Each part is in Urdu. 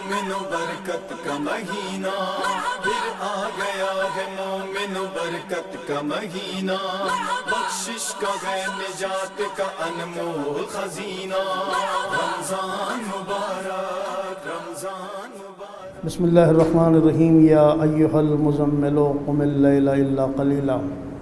مومن و برکت کا مہینہ، پھر آ گیا ہے مومن و برکت کا مہینہ، بخشش کا ہے نجات کا انمول خزینہ، رمضان مبارک رمضان مبارک۔ بسم اللہ الرحمن الرحیم۔ یا ایھا المزمل قم اللیل الا قلیلا۔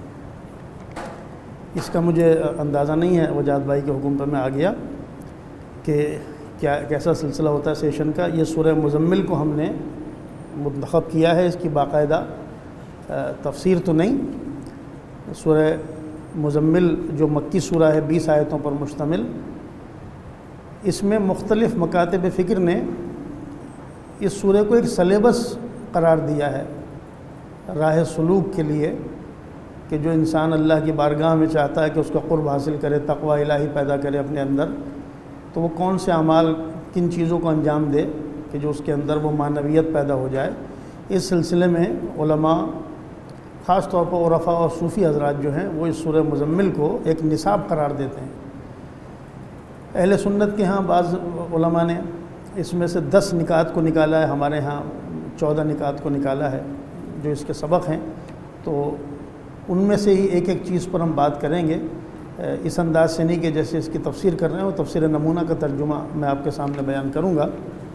اس کا مجھے اندازہ نہیں ہے، وجاد بھائی کے حکم پہ میں آ گیا کہ کیسا سلسلہ ہوتا ہے سیشن کا۔ یہ سورہ مزمل کو ہم نے منتخب کیا ہے، اس کی باقاعدہ تفسیر تو نہیں۔ سورہ مزمل جو مکی سورہ ہے، 20 آیتوں پر مشتمل، اس میں مختلف مکاتب فکر نے اس سورہ کو ایک سلیبس قرار دیا ہے راہ سلوک کے لیے، کہ جو انسان اللہ کی بارگاہ میں چاہتا ہے کہ اس کا قرب حاصل کرے، تقوی الہی پیدا کرے اپنے اندر، تو وہ کون سے اعمال، کن چیزوں کو انجام دے کہ جو اس کے اندر وہ معنویت پیدا ہو جائے۔ اس سلسلے میں علماء، خاص طور پر عرفاء اور صوفی حضرات جو ہیں، وہ اس سورہ مزمل کو ایک نصاب قرار دیتے ہیں۔ اہل سنت کے ہاں بعض علماء نے اس میں سے 10 نکات کو نکالا ہے، ہمارے ہاں 14 نکات کو نکالا ہے جو اس کے سبق ہیں، تو ان میں سے ہی ایک ایک چیز پر ہم بات کریں گے، اس انداز سے نہیں کہ جیسے اس کی تفسیر کر رہے ہیں، وہ تفسیر نمونہ کا ترجمہ میں آپ کے سامنے بیان کروں گا۔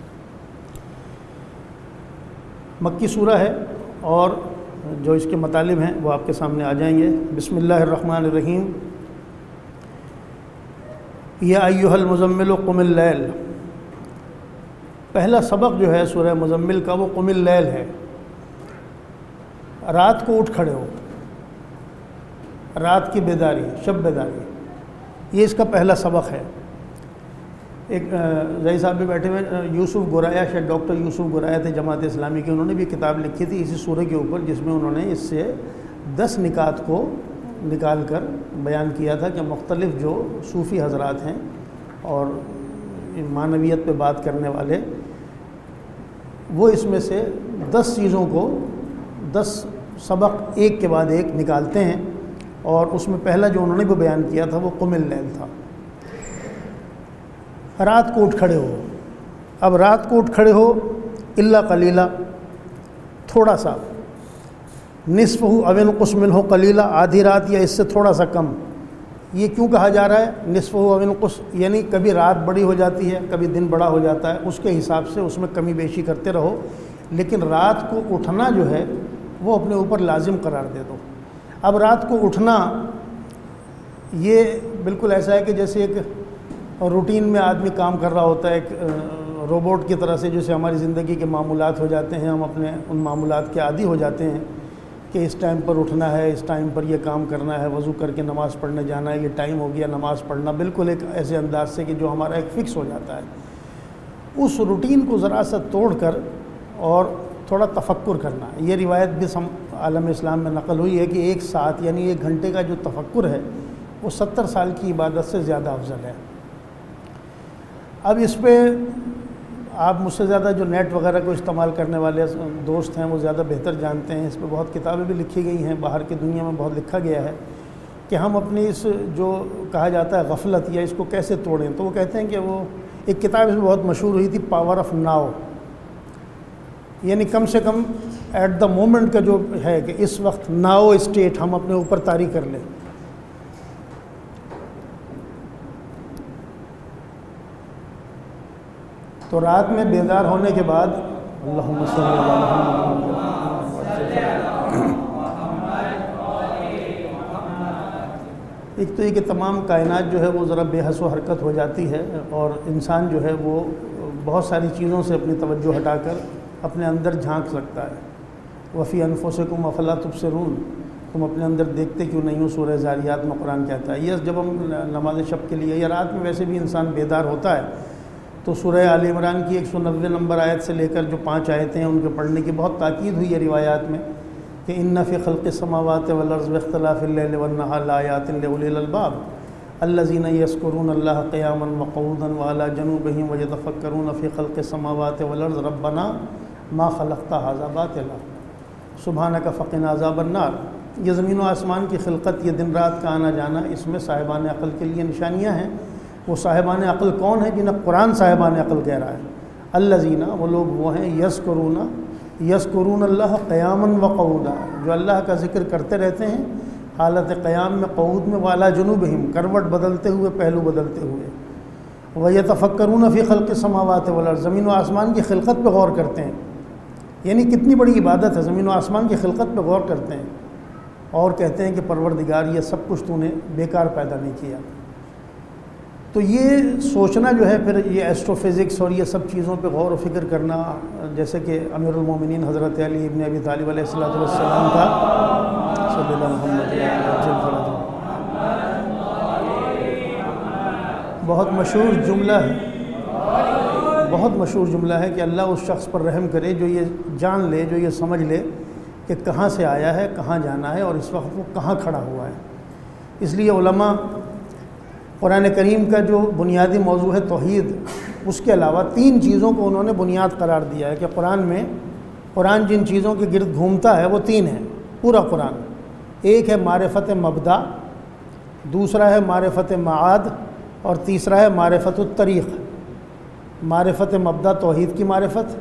مکی سورہ ہے اور جو اس کے مطالب ہیں وہ آپ کے سامنے آ جائیں گے۔ بسم اللہ الرحمن الرحیم۔ یا ایھا المزمل قم اللیل۔ پہلا سبق جو ہے سورہ مزمل کا وہ قم اللیل ہے، رات کو اٹھ کھڑے ہو، رات کی بیداری، شب بیداری، یہ اس کا پہلا سبق ہے۔ ایک زئی صاحب بھی بیٹھے ہوئے، یوسف گورایا، شاید ڈاکٹر یوسف گورایا تھے جماعت اسلامی کے، انہوں نے بھی کتاب لکھی تھی اسی سورہ کے اوپر، جس میں انہوں نے اس سے 10 نکات کو نکال کر بیان کیا تھا کہ مختلف جو صوفی حضرات ہیں اور معنویت پہ بات کرنے والے، وہ اس میں سے 10 چیزوں کو، 10 سبق ایک کے بعد ایک نکالتے ہیں، اور اس میں پہلا جو انہوں نے بھی بیان کیا تھا وہ قم اللیل تھا، رات کو اٹھ کھڑے ہو۔ اب رات کو اٹھ کھڑے ہو، الا قلیلا، تھوڑا سا، نصفہ او انقص منہ قلیلا، آدھی رات یا اس سے تھوڑا سا کم۔ یہ کیوں کہا جا رہا ہے نصفہ او انقص؟ یعنی کبھی رات بڑی ہو جاتی ہے، کبھی دن بڑا ہو جاتا ہے، اس کے حساب سے اس میں کمی بیشی کرتے رہو، لیکن رات کو اٹھنا جو ہے وہ اپنے اوپر لازم قرار دے دو۔ اب رات کو اٹھنا یہ بالکل ایسا ہے کہ جیسے ایک روٹین میں آدمی کام کر رہا ہوتا ہے، ایک روبوٹ کی طرح سے، جیسے ہماری زندگی کے معمولات ہو جاتے ہیں، ہم اپنے ان معمولات کے عادی ہو جاتے ہیں کہ اس ٹائم پر اٹھنا ہے، اس ٹائم پر یہ کام کرنا ہے، وضو کر کے نماز پڑھنے جانا ہے، یہ ٹائم ہو گیا نماز پڑھنا، بالکل ایک ایسے انداز سے کہ جو ہمارا ایک فکس ہو جاتا ہے۔ اس روٹین کو ذرا سا توڑ کر اور تھوڑا تفکر کرنا، یہ روایت بھی عالم اسلام میں نقل ہوئی ہے کہ 1 ساعت یعنی 1 گھنٹے کا جو تفکر ہے وہ 70 سال کی عبادت سے زیادہ افضل ہے۔ اب اس پہ آپ مجھ سے زیادہ جو نیٹ وغیرہ کو استعمال کرنے والے دوست ہیں وہ زیادہ بہتر جانتے ہیں، اس پہ بہت کتابیں بھی لکھی گئی ہیں، باہر کی دنیا میں بہت لکھا گیا ہے کہ ہم اپنی اس جو کہا جاتا ہے غفلت، یا اس کو کیسے توڑیں۔ تو وہ کہتے ہیں کہ وہ ایک کتاب اس میں بہت مشہور ہوئی تھی، پاور آف ناؤ، یعنی کم سے کم ایٹ دا مومنٹ کا جو ہے کہ اس وقت ناؤ اسٹیٹ ہم اپنے اوپر طاری کر لیں۔ تو رات میں بیدار ہونے کے بعد اللہم صلی اللہ علیہ وسلم، ایک تو یہ کہ تمام کائنات جو ہے وہ ذرا بے حس و حرکت ہو جاتی ہے، اور انسان جو ہے وہ بہت ساری چیزوں سے اپنی توجہ ہٹا کر اپنے اندر جھانک سکتا ہے۔ وفی انفسکم افلا تبصرون، تم اپنے اندر دیکھتے کیوں نہیں ہو، سورہ زاریات میں قرآن کہتا ہے۔ یہ جب ہم نماز شب کے لیے یا رات میں ویسے بھی انسان بیدار ہوتا ہے تو سورہ آل عمران کی 190 نمبر آیت سے لے کر جو 5 آیتیں ہیں ان کے پڑھنے کی بہت تاکید ہوئی ہے روایات میں، کہ ان فی خلق السماوات والارض واختلاف اللیل والنہار لآیات لأولی الالباب الذین یذکرون اللہ قیاما وقعودا وعلی جنوبہم ویتفکرون فی خلق السماوات والارض ربنا ما خلقت ھذا باطلا سبحانک فقنا عذاب النار۔ یہ زمین و آسمان کی خلقت، یہ دن رات کا آنا جانا، اس میں صاحبان عقل کے لیے نشانیاں ہیں۔ وہ صاحبان عقل کون ہیں؟ جنہیں قرآن صاحبان عقل کہہ رہا ہے۔ الذین، وہ لوگ وہ ہیں، یذکرون اللہ قیاما وقعودا، جو اللہ کا ذکر کرتے رہتے ہیں حالت قیام میں، قعود میں، وعلی جنوبہم، کروٹ بدلتے ہوئے، پہلو بدلتے ہوئے، ویتفکرون فی خلق السماوات والارض، زمین و آسمان کی خلقت پہ غور کرتے ہیں، یعنی کتنی بڑی عبادت ہے، زمین و آسمان کی خلقت پہ غور کرتے ہیں اور کہتے ہیں کہ پروردگار یہ سب کچھ تو نے بیکار پیدا نہیں کیا۔ تو یہ سوچنا جو ہے، پھر یہ ایسٹرو فزکس اور یہ سب چیزوں پہ غور و فکر کرنا، جیسے کہ امیر المومنین حضرت علی ابن ابی طالب علیہ السلام کا صلی اللہ محمد بہت مشہور جملہ ہے کہ اللہ اس شخص پر رحم کرے جو یہ جان لے، جو یہ سمجھ لے کہ کہاں سے آیا ہے، کہاں جانا ہے، اور اس وقت وہ کہاں کھڑا ہوا ہے۔ اس لیے علماء قرآن کریم کا جو بنیادی موضوع ہے توحید، اس کے علاوہ 3 چیزوں کو انہوں نے بنیاد قرار دیا ہے کہ قرآن جن چیزوں کے گرد گھومتا ہے وہ 3 ہیں پورا قرآن۔ ایک ہے معرفت مبدا، دوسرا ہے معرفت معاد، اور تیسرا ہے معرفت الطریق۔ معرفت مبدا توحید کی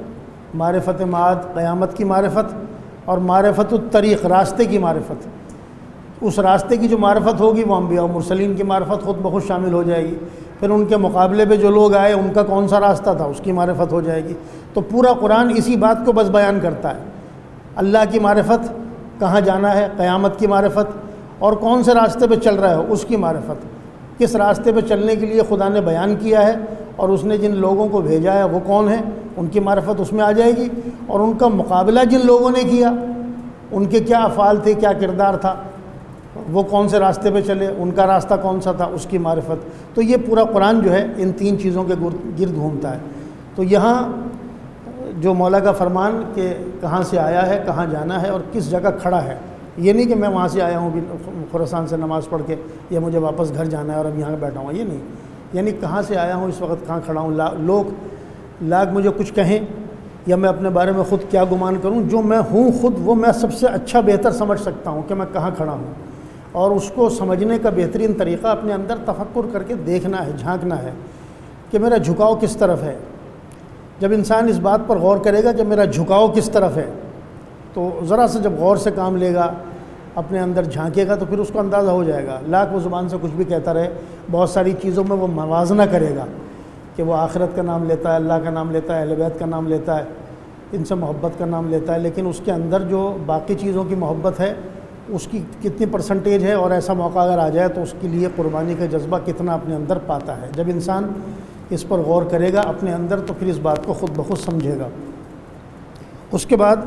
معرفت معاد قیامت کی معرفت، اور معرفت الطریق راستے کی معرفت۔ اس راستے کی جو معرفت ہوگی وہ انبیاء و مرسلین کی معرفت خود بخود شامل ہو جائے گی، پھر ان کے مقابلے پہ جو لوگ آئے ان کا کون سا راستہ تھا اس کی معرفت ہو جائے گی۔ تو پورا قرآن اسی بات کو بس بیان کرتا ہے، اللہ کی معرفت، کہاں جانا ہے، قیامت کی معرفت، اور کون سے راستے پہ چل رہا ہے اس کی معرفت، کس راستے پہ چلنے کے لیے خدا نے بیان کیا ہے اور اس نے جن لوگوں کو بھیجا ہے وہ کون ہیں، ان کی معرفت اس میں آ جائے گی، اور ان کا مقابلہ جن لوگوں نے کیا ان کے کیا افعال تھے، کیا کردار تھا، وہ کون سے راستے پہ چلے، ان کا راستہ کون سا تھا، اس کی معرفت۔ تو یہ پورا قرآن جو ہے ان 3 چیزوں کے گرد گھومتا ہے۔ تو یہاں جو مولا کا فرمان کہ کہاں سے آیا ہے، کہاں جانا ہے اور کس جگہ کھڑا ہے، یہ نہیں کہ میں وہاں سے آیا ہوں خراسان سے نماز پڑھ کے یا مجھے واپس گھر جانا ہے اور اب یہاں بیٹھا ہوں، یہ نہیں، یعنی کہاں سے آیا ہوں، اس وقت کہاں کھڑا ہوں، لوگ مجھے کچھ کہیں یا میں اپنے بارے میں خود کیا گمان کروں، جو میں ہوں خود وہ میں سب سے اچھا بہتر سمجھ سکتا ہوں کہ میں کہاں کھڑا ہوں، اور اس کو سمجھنے کا بہترین طریقہ اپنے اندر تفکر کر کے دیکھنا ہے، جھانکنا ہے کہ میرا جھکاؤ کس طرف ہے۔ جب انسان اس بات پر غور کرے گا کہ میرا جھکاؤ کس طرف ہے، تو ذرا سے جب غور سے کام لے گا، اپنے اندر جھانکے گا، تو پھر اس کو اندازہ ہو جائے گا۔ لاکھ وہ زبان سے کچھ بھی کہتا رہے، بہت ساری چیزوں میں وہ موازنہ کرے گا کہ وہ آخرت کا نام لیتا ہے، اللہ کا نام لیتا ہے، اہل بیت کا نام لیتا ہے، ان سے محبت کا نام لیتا ہے، لیکن اس کے اندر جو باقی چیزوں کی محبت ہے اس کی کتنی پرسنٹیج ہے، اور ایسا موقع اگر آ جائے تو اس کے لیے قربانی کا جذبہ کتنا اپنے اندر پاتا ہے۔ جب انسان اس پر غور کرے گا اپنے اندر تو پھر اس بات کو خود بخود سمجھے گا۔ اس کے بعد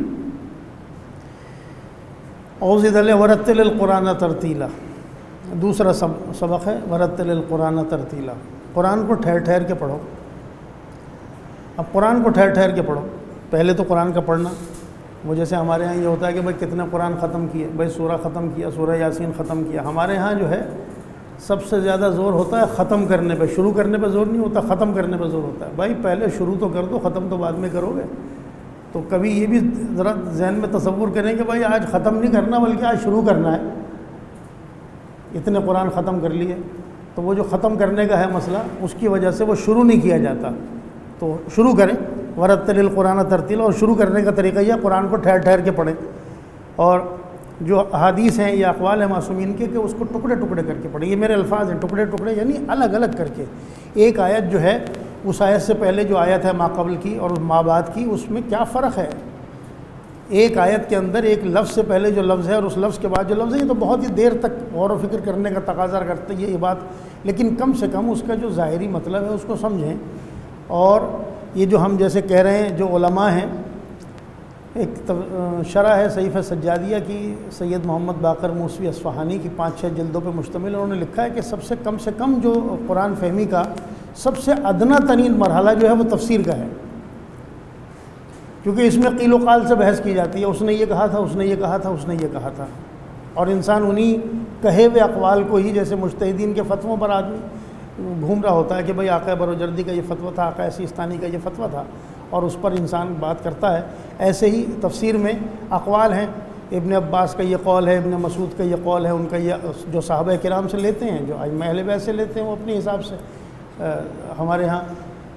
اوزد علیہ ورتل القرآن ترتیلا، دوسرا سبق ہے ورتل القرآن ترتیلا، قرآن کو ٹھہر ٹھہر کے پڑھو۔ اب قرآن کو ٹھہر ٹھہر کے پڑھو، پہلے تو قرآن کا پڑھنا، وہ جیسے ہمارے ہاں یہ ہوتا ہے کہ بھائی کتنے قرآن ختم کیے، بھائی سورہ ختم کیا، سورہ یاسین ختم کیا۔ ہمارے ہاں جو ہے سب سے زیادہ زور ہوتا ہے ختم کرنے پہ، شروع کرنے پہ زور نہیں ہوتا، ختم کرنے پہ زور ہوتا ہے۔ بھائی پہلے شروع تو کر دو، ختم تو بعد میں کرو گے۔ تو کبھی یہ بھی ذرا ذہن میں تصور کریں کہ بھائی آج ختم نہیں کرنا بلکہ آج شروع کرنا ہے۔ اتنے قرآن ختم کر لیے، تو وہ جو ختم کرنے کا ہے مسئلہ، اس کی وجہ سے وہ شروع نہیں کیا جاتا۔ تو شروع کریں ورتل القرآن ترتیلا، اور شروع کرنے کا طریقہ یہ قرآن کو ٹھہر ٹھہر کے پڑھیں، اور جو احادیث ہیں یا اقوال ہیں معصومین کے کہ اس کو ٹکڑے ٹکڑے کر کے پڑھیں۔ یہ میرے الفاظ ہیں، ٹکڑے ٹکڑے یعنی الگ الگ کر کے۔ ایک آیت جو ہے اس آیت سے پہلے جو آیت ہے ما قبل کی اور ما بعد کی، اس میں کیا فرق ہے؟ ایک آیت کے اندر ایک لفظ سے پہلے جو لفظ ہے اور اس لفظ کے بعد جو لفظ ہے، یہ تو بہت ہی دیر تک غور و فکر کرنے کا تقاضا کرتے ہیں یہ بات، لیکن کم سے کم اس کا جو ظاہری مطلب ہے اس کو سمجھیں۔ اور یہ جو ہم جیسے کہہ رہے ہیں جو علماء ہیں، ایک شرح ہے صحیفہ سجادیہ کی سید محمد باقر موسوی اصفہانی کی 5-6 جلدوں پہ مشتمل، انہوں نے لکھا ہے کہ سب سے کم جو قرآن فہمی کا سب سے ادنا ترین مرحلہ جو ہے وہ تفسیر کا ہے، کیونکہ اس میں قیل و قال سے بحث کی جاتی ہے، اس نے یہ کہا تھا، اس نے یہ کہا تھا، اس نے یہ کہا تھا، اور انسان انہی کہے ہوئے اقوال کو ہی، جیسے مجتہدین کے فتووں پر آدمی گھوم رہا ہوتا ہے کہ بھئی آقا بروجردی کا یہ فتویٰ تھا، آقا سیستانی کا یہ فتویٰ تھا، اور اس پر انسان بات کرتا ہے۔ ایسے ہی تفسیر میں اقوال ہیں، ابن عباس کا یہ قول ہے، ابن مسعود کا یہ قول ہے، ان کا یہ جو صحابہ کرام سے لیتے ہیں، جو ائمہ اہل بیت سے لیتے ہیں وہ اپنے حساب سے، ہمارے ہاں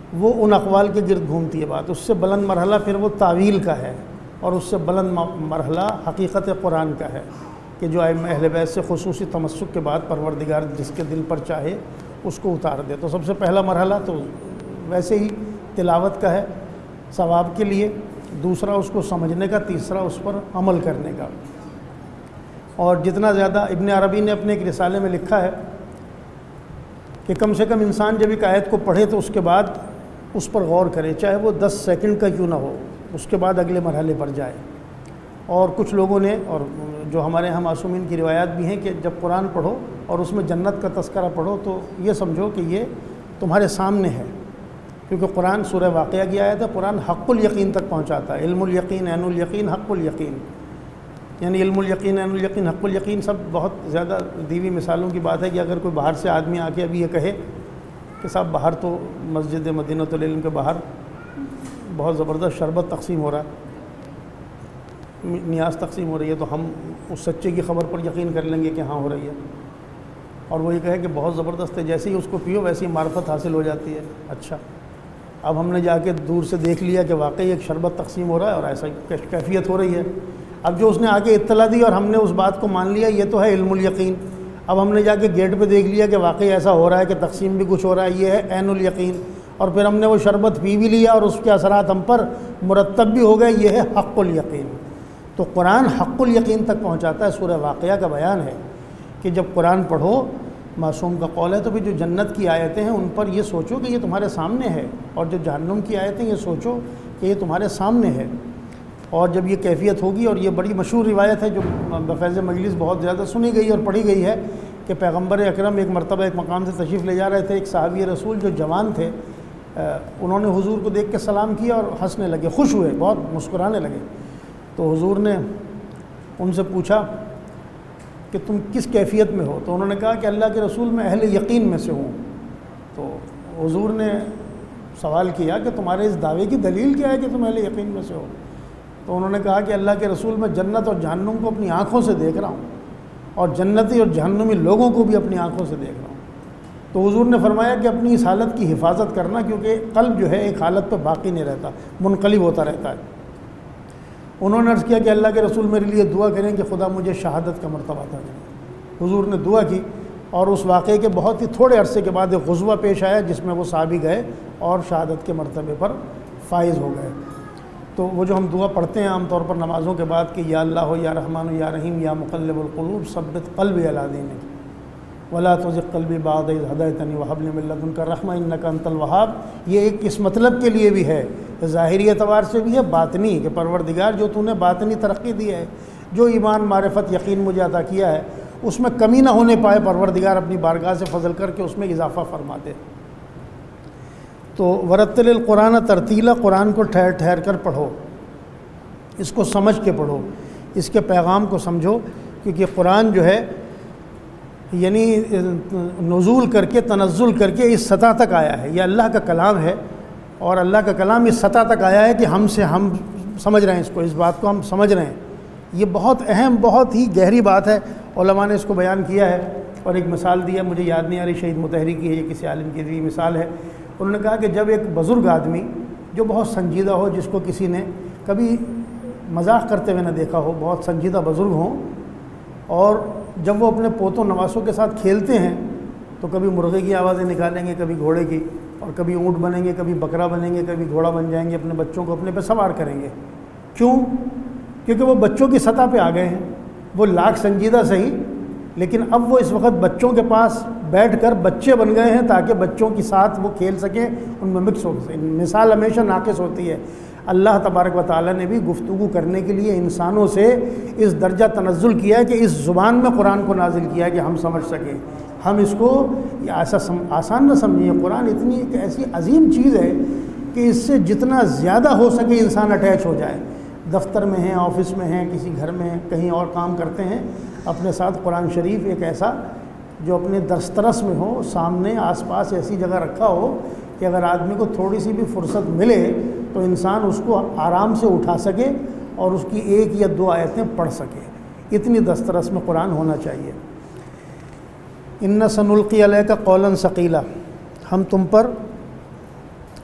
وہ ان اقوال کے گرد گھومتی ہے بات. اس سے بلند مرحلہ پھر وہ تعویل کا ہے، اور اس سے بلند مرحلہ حقیقت قرآن کا ہے کہ جو ائمہ اہل بیت سے خصوصی تمسک کے بعد پروردگار جس کے دل پر چاہے اس کو اتار دے. تو سب سے پہلا مرحلہ تو ویسے ہی تلاوت کا ہے ثواب کے لیے، دوسرا اس کو سمجھنے کا، تیسرا اس پر عمل کرنے کا. اور جتنا زیادہ ابن عربی نے اپنے ایک رسالے میں لکھا ہے کہ کم سے کم انسان جب ایک آیت کو پڑھے تو اس کے بعد اس پر غور کرے، چاہے وہ 10 سیکنڈ کا کیوں نہ ہو، اس کے بعد اگلے مرحلے پر جائے. اور کچھ لوگوں نے، اور جو ہمارے ہم معصومین کی روایات بھی ہیں، کہ جب قرآن پڑھو اور اس میں جنت کا تذکرہ پڑھو تو یہ سمجھو کہ یہ تمہارے سامنے ہے، کیونکہ قرآن سورہ واقعہ کی آیت ہے. قرآن حق الیقین تک پہنچاتا ہے. علم الیقین، عین الیقین، حق الیقین. یعنی علم الیقین، عین الیقین، حق الیقین سب بہت زیادہ دیوی مثالوں کی بات ہے کہ اگر کوئی باہر سے آدمی آ کے ابھی یہ کہے کہ صاحب باہر تو مسجد مدینۃ العلم کے باہر بہت زبردست شربت تقسیم ہو رہا ہے، نیاز تقسیم ہو رہی ہے، تو ہم اس سچے کی خبر پر یقین کر لیں گے کہ ہاں ہو رہی ہے. اور وہ یہ کہے کہ بہت زبردست ہے، جیسے ہی اس کو پیو ویسے ہی معرفت حاصل ہو جاتی ہے. اچھا، اب ہم نے جا کے دور سے دیکھ لیا کہ واقعی ایک شربت تقسیم ہو رہا ہے اور ایسا کیفیت ہو رہی ہے. اب جو اس نے آگے اطلاع دی اور ہم نے اس بات کو مان لیا، یہ تو ہے علم الیقین. اب ہم نے جا کے گیٹ پہ دیکھ لیا کہ واقعی ایسا ہو رہا ہے کہ تقسیم بھی کچھ ہو رہا ہے، یہ ہے عین الیقین. اور پھر ہم نے وہ شربت پی بھی لیا اور اس کے اثرات ہم پر مرتب بھی ہو گئے، یہ ہے حق الیقین. تو قرآن حق الیقین تک پہنچاتا ہے. سورہ واقعہ کا بیان ہے کہ جب قرآن پڑھو، معصوم کا قول ہے، تو پھر جو جنت کی آیتیں ہیں ان پر یہ سوچو کہ یہ تمہارے سامنے ہے، اور جو جہنم کی آیتیں یہ سوچو کہ یہ تمہارے سامنے ہے. اور جب یہ کیفیت ہوگی، اور یہ بڑی مشہور روایت ہے جو بفیض مجلس بہت زیادہ سنی گئی اور پڑھی گئی ہے، کہ پیغمبر اکرم ایک مرتبہ ایک مقام سے تشریف لے جا رہے تھے. ایک صحابی رسول جو جوان تھے، انہوں نے حضور کو دیکھ کے سلام کیا اور ہنسنے لگے، خوش ہوئے، بہت مسکرانے لگے. تو حضور نے ان سے پوچھا کہ تم کس کیفیت میں ہو؟ تو انہوں نے کہا کہ اللہ کے رسول میں اہل یقین میں سے ہوں. تو حضور نے سوال کیا کہ تمہارے اس دعوے کی دلیل کیا ہے کہ تم اہل یقین میں سے ہو؟ تو انہوں نے کہا کہ اللہ کے رسول میں جنت اور جہنم کو اپنی آنکھوں سے دیکھ رہا ہوں، اور جنتی اور جہنمی لوگوں کو بھی اپنی آنکھوں سے دیکھ رہا ہوں. تو حضور نے فرمایا کہ اپنی اس حالت کی حفاظت کرنا، کیونکہ قلب جو ہے ایک حالت پہ باقی نہیں رہتا، منقلب ہوتا رہتا ہے. انہوں نے عرض کیا کہ اللہ کے رسول میرے لیے دعا کریں کہ خدا مجھے شہادت کا مرتبہ عطا کرے. حضور نے دعا کی، اور اس واقعے کے بہت ہی تھوڑے عرصے کے بعد ایک غزوہ پیش آیا جس میں وہ صحابی گئے اور شہادت کے مرتبے پر فائز ہو گئے. تو وہ جو ہم دعا پڑھتے ہیں عام طور پر نمازوں کے بعد کہ یا اللہ یا رحمان یا رحیم یا مقلب القلوب ثبت قلبی علی دینک ولا تزغ قلبی بعد اذ ہدیتنی وہب لی من لدنک رحمۃ انک انت الوہاب، یہ ایک اس مطلب کے لیے بھی ہے، ظاہری اعتبار سے بھی ہے، باطنی، کہ پروردگار جو تو نے باطنی ترقی دی ہے، جو ایمان معرفت یقین مجھے عطا کیا ہے، اس میں کمی نہ ہونے پائے، پروردگار اپنی بارگاہ سے فضل کر کے اس میں اضافہ فرما دے. تو ورتل القرآن ترتیلا، قرآن کو ٹھہر ٹھہر کر پڑھو، اس کو سمجھ کے پڑھو، اس کے پیغام کو سمجھو، کیونکہ قرآن جو ہے یعنی نزول کر کے، تنزل کر کے اس سطح تک آیا ہے. یہ اللہ کا کلام ہے، اور اللہ کا کلام اس سطح تک آیا ہے کہ ہم سمجھ رہے ہیں اس کو، اس بات کو ہم سمجھ رہے ہیں. یہ بہت اہم، بہت ہی گہری بات ہے. علماء نے اس کو بیان کیا ہے، اور ایک مثال دی ہے، مجھے یاد نہیں آ رہی، شہید مطہری کی ہے، یہ کسی عالم کی دی مثال ہے. انہوں نے کہا کہ جب ایک بزرگ آدمی جو بہت سنجیدہ ہو، جس کو کسی نے کبھی مذاق کرتے ہوئے نہ دیکھا ہو، بہت سنجیدہ بزرگ ہوں، اور جب وہ اپنے پوتوں نواسوں کے ساتھ کھیلتے ہیں تو کبھی مرغے کی آوازیں نکالیں گے، کبھی گھوڑے کی، اور کبھی اونٹ بنیں گے، کبھی بکرا بنیں گے، کبھی گھوڑا بن جائیں گے، اپنے بچوں کو اپنے پہ سوار کریں گے. کیوں؟ کیونکہ وہ بچوں کی سطح پہ آ گئے ہیں. وہ لاکھ سنجیدہ صحیح، لیکن اب وہ اس وقت بچوں کے پاس بیٹھ کر بچے بن گئے ہیں تاکہ بچوں کے ساتھ وہ کھیل سکیں، ان میں مکس ہو سکیں. مثال ہمیشہ ناقص ہوتی ہے. اللہ تبارک و تعالیٰ نے بھی گفتگو کرنے کے لیے انسانوں سے اس درجہ تنزل کیا ہے کہ اس زبان میں قرآن کو نازل کیا ہے کہ ہم سمجھ سکیں. ہم اس کو ایسا آسان نہ سمجھیں. قرآن اتنی ایک ایسی عظیم چیز ہے کہ اس سے جتنا زیادہ ہو سکے انسان اٹیچ ہو جائے. دفتر میں ہیں، آفس میں ہیں، کسی گھر میں ہیں، کہیں اور کام کرتے ہیں، اپنے ساتھ قرآن شریف ایک ایسا جو اپنے دسترس میں ہو، سامنے آس پاس ایسی جگہ رکھا ہو کہ اگر آدمی کو تھوڑی سی بھی فرصت ملے تو انسان اس کو آرام سے اٹھا سکے اور اس کی ایک یا دو آیتیں پڑھ سکے. اتنی دسترس میں قرآن ہونا چاہیے. ان سنلقی علیک قولا ثقیلا، ہم تم پر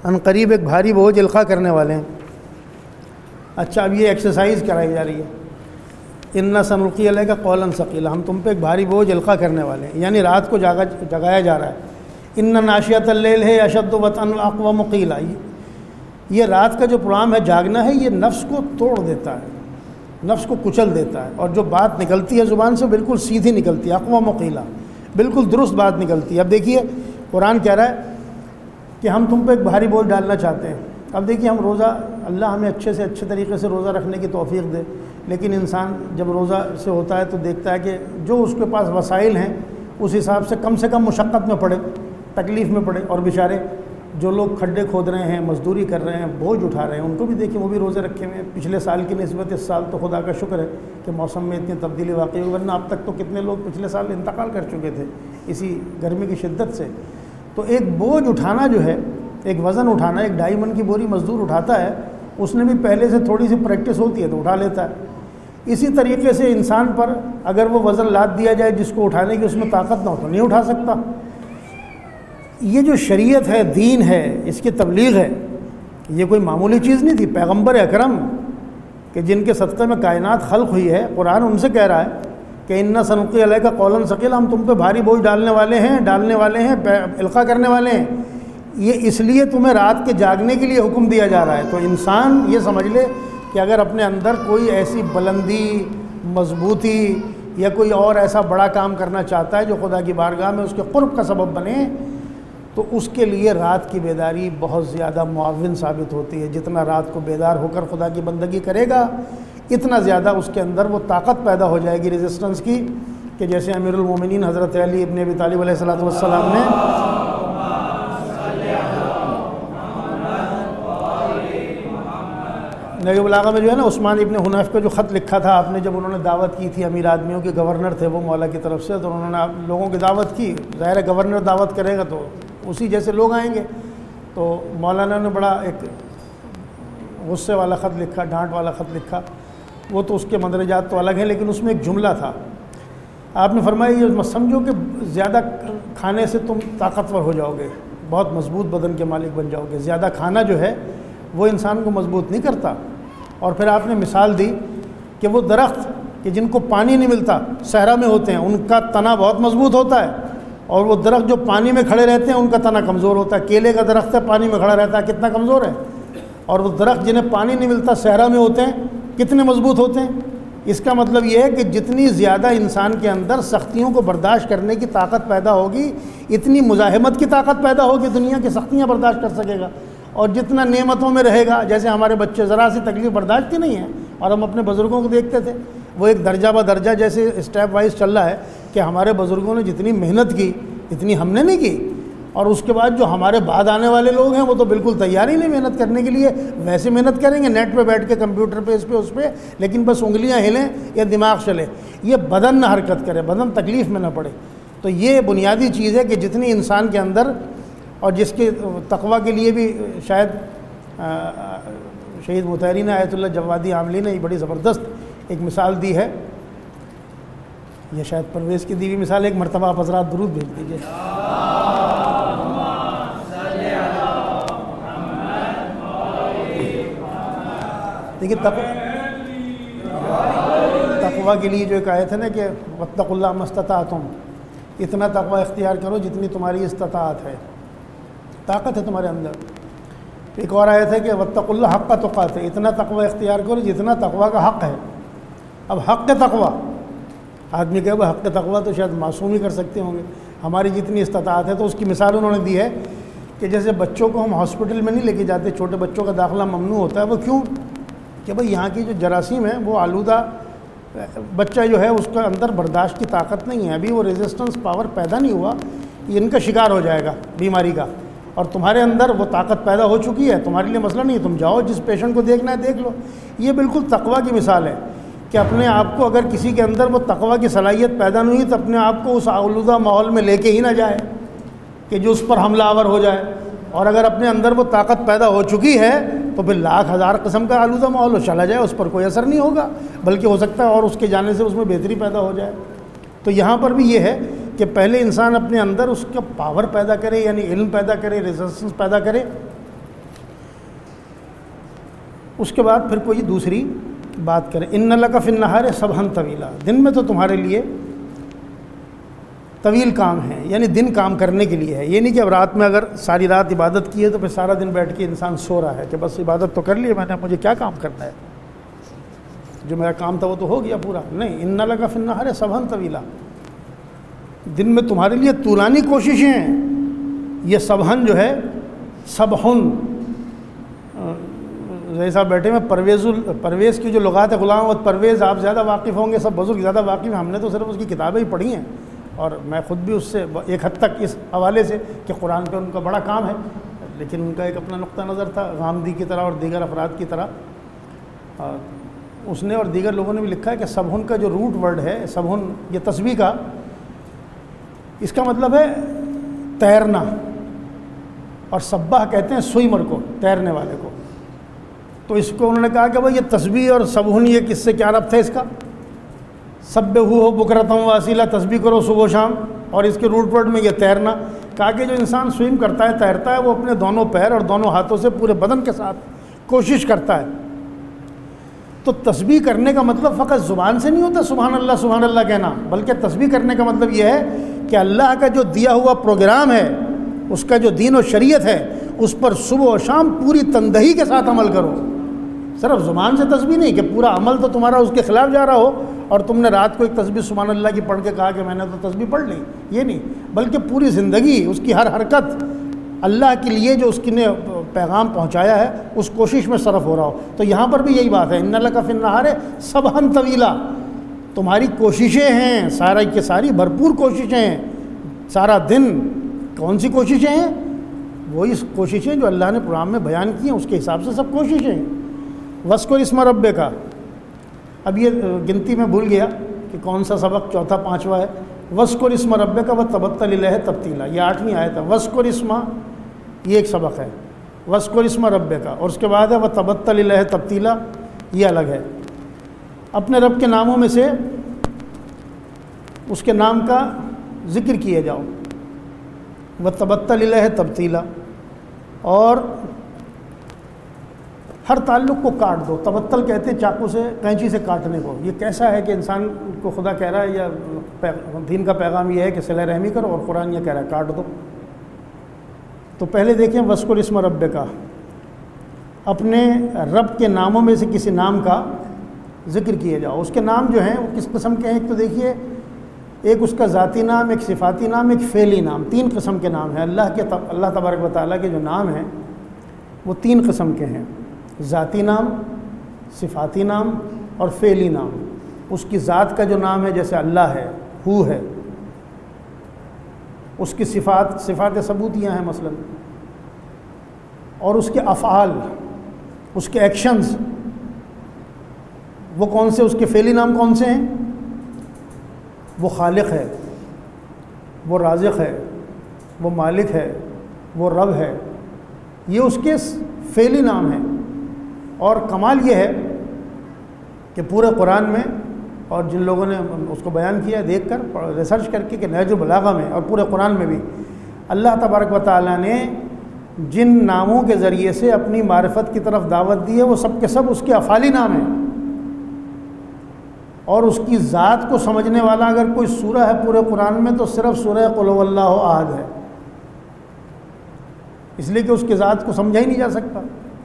ان قریب ایک بھاری بوجھ القا کرنے والے ہیں. اچھا اب یہ ایکسرسائز کرائی جا رہی ہے، انا سنلقی علیک قولا ثقیلا، ہم تم پہ ایک بھاری بوجھ القا کرنے والے ہیں، یعنی رات کو جگایا جا رہا ہے. ان ناشیۃ اللیل ہے اشد وطئا واقوم قیلا، یہ رات کا جو پروگرام ہے جاگنا ہے، یہ نفس کو توڑ دیتا ہے، نفس کو کچل دیتا ہے، اور جو بات نکلتی ہے زبان سے بالکل سیدھی نکلتی ہے، اقوام قیلا، بالکل درست بات نکلتی ہے. اب دیکھیے قرآن کہہ رہا ہے کہ ہم تم پہ ایک بھاری بوجھ ڈالنا چاہتے ہیں. اب دیکھیے ہم روزہ، اللہ ہمیں اچھے سے اچھے طریقے سے روزہ رکھنے کی توفیق دے، لیکن انسان جب روزہ سے ہوتا ہے تو دیکھتا ہے کہ جو اس کے پاس وسائل ہیں اس حساب سے کم مشقت میں پڑے، تکلیف میں پڑے. اور بیچارے جو لوگ کھڈے کھود رہے ہیں، مزدوری کر رہے ہیں، بوجھ اٹھا رہے ہیں، ان کو بھی دیکھیں وہ بھی روزے رکھے ہوئے ہیں. پچھلے سال کی نسبت اس سال تو خدا کا شکر ہے کہ موسم میں اتنی تبدیلی واقع ہوئی، ورنہ اب تک تو کتنے لوگ پچھلے سال انتقال کر چکے تھے اسی گرمی کی شدت سے. تو ایک بوجھ اٹھانا جو ہے، ایک وزن اٹھانا، ایک 2.5 من کی بوری مزدور اٹھاتا ہے، اس نے بھی پہلے سے تھوڑی سی پریکٹس ہوتی ہے تو اٹھا لیتا ہے. اسی طریقے سے انسان پر اگر وہ وزن لاد دیا جائے جس کو اٹھانے کی اس میں طاقت نہ ہو تو نہیں اٹھا سکتا. یہ جو شریعت ہے، دین ہے، اس کی تبلیغ ہے، یہ کوئی معمولی چیز نہیں تھی. پیغمبر اکرم کہ جن کے صدقے میں کائنات خلق ہوئی ہے، قرآن ان سے کہہ رہا ہے کہ انا سنلقی علیک قولا ثقیلا، ہم تم پہ بھاری بوجھ ڈالنے والے ہیں، القا کرنے والے ہیں. یہ اس لیے تمہیں رات کے جاگنے کے لیے حکم دیا جا رہا ہے. تو انسان یہ سمجھ لے کہ اگر اپنے اندر کوئی ایسی بلندی، مضبوطی یا کوئی اور ایسا بڑا کام کرنا چاہتا ہے جو خدا کی بارگاہ میں اس کے قرب کا سبب بنے، تو اس کے لیے رات کی بیداری بہت زیادہ معاون ثابت ہوتی ہے. جتنا رات کو بیدار ہو کر خدا کی بندگی کرے گا، اتنا زیادہ اس کے اندر وہ طاقت پیدا ہو جائے گی ریزسٹنس کی، کہ جیسے امیر المومنین حضرت علی ابن ابی طالب علیہ السلام نے نہج البلاغہ میں جو ہے نا عثمان ابن حنیف کا جو خط لکھا تھا آپ نے، جب انہوں نے دعوت کی تھی، امیر آدمیوں کے گورنر تھے وہ مولا کی طرف سے، تو انہوں نے لوگوں کی دعوت کی. ظاہر ہے گورنر دعوت کرے گا تو اسی جیسے لوگ آئیں گے. تو مولانا نے بڑا ایک غصے والا خط لکھا، ڈانٹ والا خط لکھا. وہ تو اس کے مندرجات تو الگ ہیں، لیکن اس میں ایک جملہ تھا. آپ نے فرمایا یہ مت سمجھو کہ زیادہ کھانے سے تم طاقتور ہو جاؤ گے، بہت مضبوط بدن کے مالک بن جاؤ گے. زیادہ کھانا جو ہے وہ انسان کو مضبوط نہیں کرتا. اور پھر آپ نے مثال دی کہ وہ درخت کہ جن کو پانی نہیں ملتا، صحرا میں ہوتے ہیں، ان کا تنا بہت مضبوط ہوتا ہے، اور وہ درخت جو پانی میں کھڑے رہتے ہیں ان کا تنا کمزور ہوتا ہے. کیلے کا درخت ہے، پانی میں کھڑا رہتا ہے، کتنا کمزور ہے. اور وہ درخت جنہیں پانی نہیں ملتا، صحرا میں ہوتے ہیں، کتنے مضبوط ہوتے ہیں. اس کا مطلب یہ ہے کہ جتنی زیادہ انسان کے اندر سختیوں کو برداشت کرنے کی طاقت پیدا ہوگی، اتنی مزاحمت کی طاقت پیدا ہوگی، دنیا کی سختیاں برداشت کر سکے گا. اور جتنا نعمتوں میں رہے گا، جیسے ہمارے بچے ذرا سی تکلیف برداشت کی نہیں ہے، اور ہم اپنے بزرگوں کو دیکھتے تھے وہ ایک درجہ بہ درجہ جیسے اسٹیپ وائز چل رہا ہے کہ ہمارے بزرگوں نے جتنی محنت کی اتنی ہم نے نہیں کی. اور اس کے بعد جو ہمارے بعد آنے والے لوگ ہیں وہ تو بالکل تیار ہی نہیں محنت کرنے کے لیے. ویسے محنت کریں گے نیٹ پہ بیٹھ کے، کمپیوٹر پہ، اس پہ، لیکن بس انگلیاں ہلیں یا دماغ چلے، یہ بدن نہ حرکت کرے، بدن تکلیف میں نہ پڑے. تو یہ بنیادی چیز ہے کہ جتنی انسان کے اندر، اور جس کے تقویٰ کے لیے بھی شاید شہید مطہرین آیت اللہ جوادی عاملی نے بڑی زبردست ایک مثال دی ہے. یہ شاید پرویز کی دی ہوئی مثال. ایک مرتبہ آپ حضرات درود بھیج دیجیے. دیکھیے تقویٰ کے لیے جو ایک آیت ہے نا کہ واتقوا اللہ ما استطعتم، اتنا تقویٰ اختیار کرو جتنی تمہاری استطاعت ہے، طاقت ہے تمہارے اندر. ایک اور آیت ہے کہ واتقوا اللہ حق تقاتہ، اتنا تقویٰ اختیار کرو جتنا تقویٰ کا حق ہے. اب حق تقویٰ، آدمی کہے وہ حق تقویٰ تو شاید معصوم ہی کر سکتے ہوں گے، ہماری جتنی استطاعت ہے. تو اس کی مثال انہوں نے دی ہے کہ جیسے بچوں کو ہم ہاسپٹل میں نہیں لے کے جاتے، چھوٹے بچوں کا داخلہ ممنوع ہوتا ہے. وہ کیوں؟ کہ بھئی یہاں کی جو جراثیم ہے وہ آلودہ، بچہ جو ہے اس کا اندر برداشت کی طاقت نہیں ہے، ابھی وہ ریزسٹنس پاور پیدا نہیں ہوا، ان کا شکار ہو جائے گا بیماری کا. اور تمہارے اندر وہ طاقت پیدا ہو چکی ہے، تمہارے لیے مسئلہ نہیں ہے، تم جاؤ جس پیشنٹ کو دیکھنا ہے دیکھ لو. یہ بالکل تقویٰ کی مثال ہے کہ اپنے آپ کو، اگر کسی کے اندر وہ تقویٰ کی صلاحیت پیدا نہیں ہوئی تو اپنے آپ کو اس آلودہ ماحول میں لے کے ہی نہ جائے کہ جو اس پر حملہ آور ہو جائے. اور اگر اپنے اندر وہ طاقت پیدا ہو چکی ہے تو پھر لاکھ ہزار قسم کا آلودہ ماحول چلا جائے، اس پر کوئی اثر نہیں ہوگا، بلکہ ہو سکتا ہے اور اس کے جانے سے اس میں بہتری پیدا ہو جائے. تو یہاں پر بھی یہ ہے کہ پہلے انسان اپنے اندر اس کا پاور پیدا کرے، یعنی علم پیدا کرے، ریزسٹنس پیدا کرے، اس کے بعد پھر کوئی دوسری بات کرے، ان لک فی النہار سبحا طویلا، دن میں تو تمہارے لیے طویل کام ہے، یعنی دن کام کرنے کے لیے ہے، یہ نہیں کہ اب رات میں اگر ساری رات عبادت کی ہے تو پھر سارا دن بیٹھ کے انسان سو رہا ہے کہ بس عبادت تو کر لی میں نے، مجھے کیا کام کرنا ہے، جو میرا کام تھا وہ تو ہو گیا پورا، نہیں، ان لک فی النہار سبحا طویلا، دن میں تمہارے لیے طولانی کوششیں ہیں۔ یہ سبحن جو ہے، سبحن صاحب بیٹھے میں پرویز کی جو لغات ہے، غلام محمد پرویز آپ زیادہ واقف ہوں گے، سب بزرگ زیادہ واقف ہیں، ہم نے تو صرف اس کی کتابیں ہی پڑھی ہیں، اور میں خود بھی اس سے ایک حد تک اس حوالے سے کہ قرآن پہ ان کا بڑا کام ہے، لیکن ان کا ایک اپنا نقطہ نظر تھا غامدی کی طرح اور دیگر افراد کی طرح۔ اس نے اور دیگر لوگوں نے بھی لکھا ہے کہ سبحن کا جو روٹ ورڈ ہے، سبحن یہ تسبیح کا، اس کا مطلب ہے تیرنا، اور سباح کہتے ہیں سوئمر کو، تیرنے والے کو۔ تو اس کو انہوں نے کہا کہ بھائی یہ تسبیح اور سبحن یہ کس سے کیا ربط ہے اس کا؟ سبحوا ہو بکرۃ واصیلا، تسبیح کرو صبح و شام، اور اس کے روٹ ورڈ میں یہ تیرنا۔ کہا کہ جو انسان سوئم کرتا ہے، تیرتا ہے، وہ اپنے دونوں پیر اور دونوں ہاتھوں سے پورے بدن کے ساتھ کوشش کرتا ہے۔ تو تسبیح کرنے کا مطلب فقط زبان سے نہیں ہوتا سبحان اللہ کہنا، بلکہ تسبیح کرنے کا مطلب یہ ہے کہ اللہ کا جو دیا ہوا پروگرام ہے، اس کا جو دین و شریعت ہے، اس پر صبح و شام پوری تندہی کے ساتھ عمل کرو۔ صرف زبان سے تسبیح نہیں کہ پورا عمل تو تمہارا اس کے خلاف جا ررہا ہو، اور تم نے رات کو ایک تسبیح سبحان اللہ کی پڑھ کے کہا کہ میں نے تو تسبیح پڑھ لی، یہ نہیں، بلکہ پوری زندگی اس کی ہر حرکت اللہ کے لیے جو اس کی نے پیغام پہنچایا ہے اس کوشش میں صرف ہو رہا ہو۔ تو یہاں پر بھی یہی بات ہے، ان لک فی النہار سبحا طویلا، تمہاری کوششیں ہیں سارا کی ساری بھرپور کوششیں ہیں، سارا دن کون سی کوششیں ہیں؟ وہی کوششیں جو اللہ نے پروگرام میں بیان کی ہیں، اس کے حساب سے سب کوششیں ہیں۔ وذکر اسم ربک، اب یہ گنتی میں بھول گیا کہ کون سا سبق چوتھا پانچواں ہے۔ وذکر اسم ربک وتبتل الیہ تبتیلا، یہ 8ویں آیت ہے۔ وذکر اسم، یہ ایک سبق ہے، وذکر اسم ربک، اور اس کے بعد ہے وتبتل الیہ تبتیلا، یہ الگ ہے۔ اپنے رب کے ناموں میں سے اس کے نام کا ذکر کیے جاؤ، وتبتل الیہ تبتیلا، اور ہر تعلق کو کاٹ دو۔ تبتل کہتے ہیں چاقو سے، قینچی سے کاٹنے کو۔ یہ کیسا ہے کہ انسان کو خدا کہہ رہا ہے، یا دین کا پیغام یہ ہے کہ صلہ رحمی کرو، اور قرآن یہ کہہ رہا ہے کاٹ دو۔ تو پہلے دیکھیں وذکر اسم ربک، اپنے رب کے ناموں میں سے کسی نام کا ذکر کیے جاؤ۔ اس کے نام جو ہیں وہ کس قسم کے ہیں؟ ایک تو دیکھیے، ایک اس کا ذاتی نام، ایک صفاتی نام، ایک فعلی نام، 3 قسم کے نام ہیں۔ اللہ تبارک و تعالیٰ کے جو نام ہیں وہ 3 قسم کے ہیں، ذاتی نام، صفاتی نام اور فعلی نام۔ اس کی ذات کا جو نام ہے جیسے اللہ ہے، ہو ہے، اس کی صفات ثبوتیاں ہیں مثلا، اور اس کے افعال، اس کے ایکشنز، وہ کون سے؟ اس کے فعلی نام کون سے ہیں؟ وہ خالق ہے، وہ رازق ہے، وہ مالک ہے، وہ رب ہے، یہ اس کے فعلی نام ہیں۔ اور کمال یہ ہے کہ پورے قرآن میں، اور جن لوگوں نے اس کو بیان کیا دیکھ کر ریسرچ کر کے کہ نہج البلاغہ میں اور پورے قرآن میں بھی اللہ تبارک و تعالیٰ نے جن ناموں کے ذریعے سے اپنی معرفت کی طرف دعوت دی ہے وہ سب کے سب اس کے افعالی نام ہیں۔ اور اس کی ذات کو سمجھنے والا اگر کوئی سورہ ہے پورے قرآن میں تو صرف سورہ قل هو اللہ احد ہے، اس لیے کہ اس کی ذات کو سمجھا ہی نہیں جا سکتا۔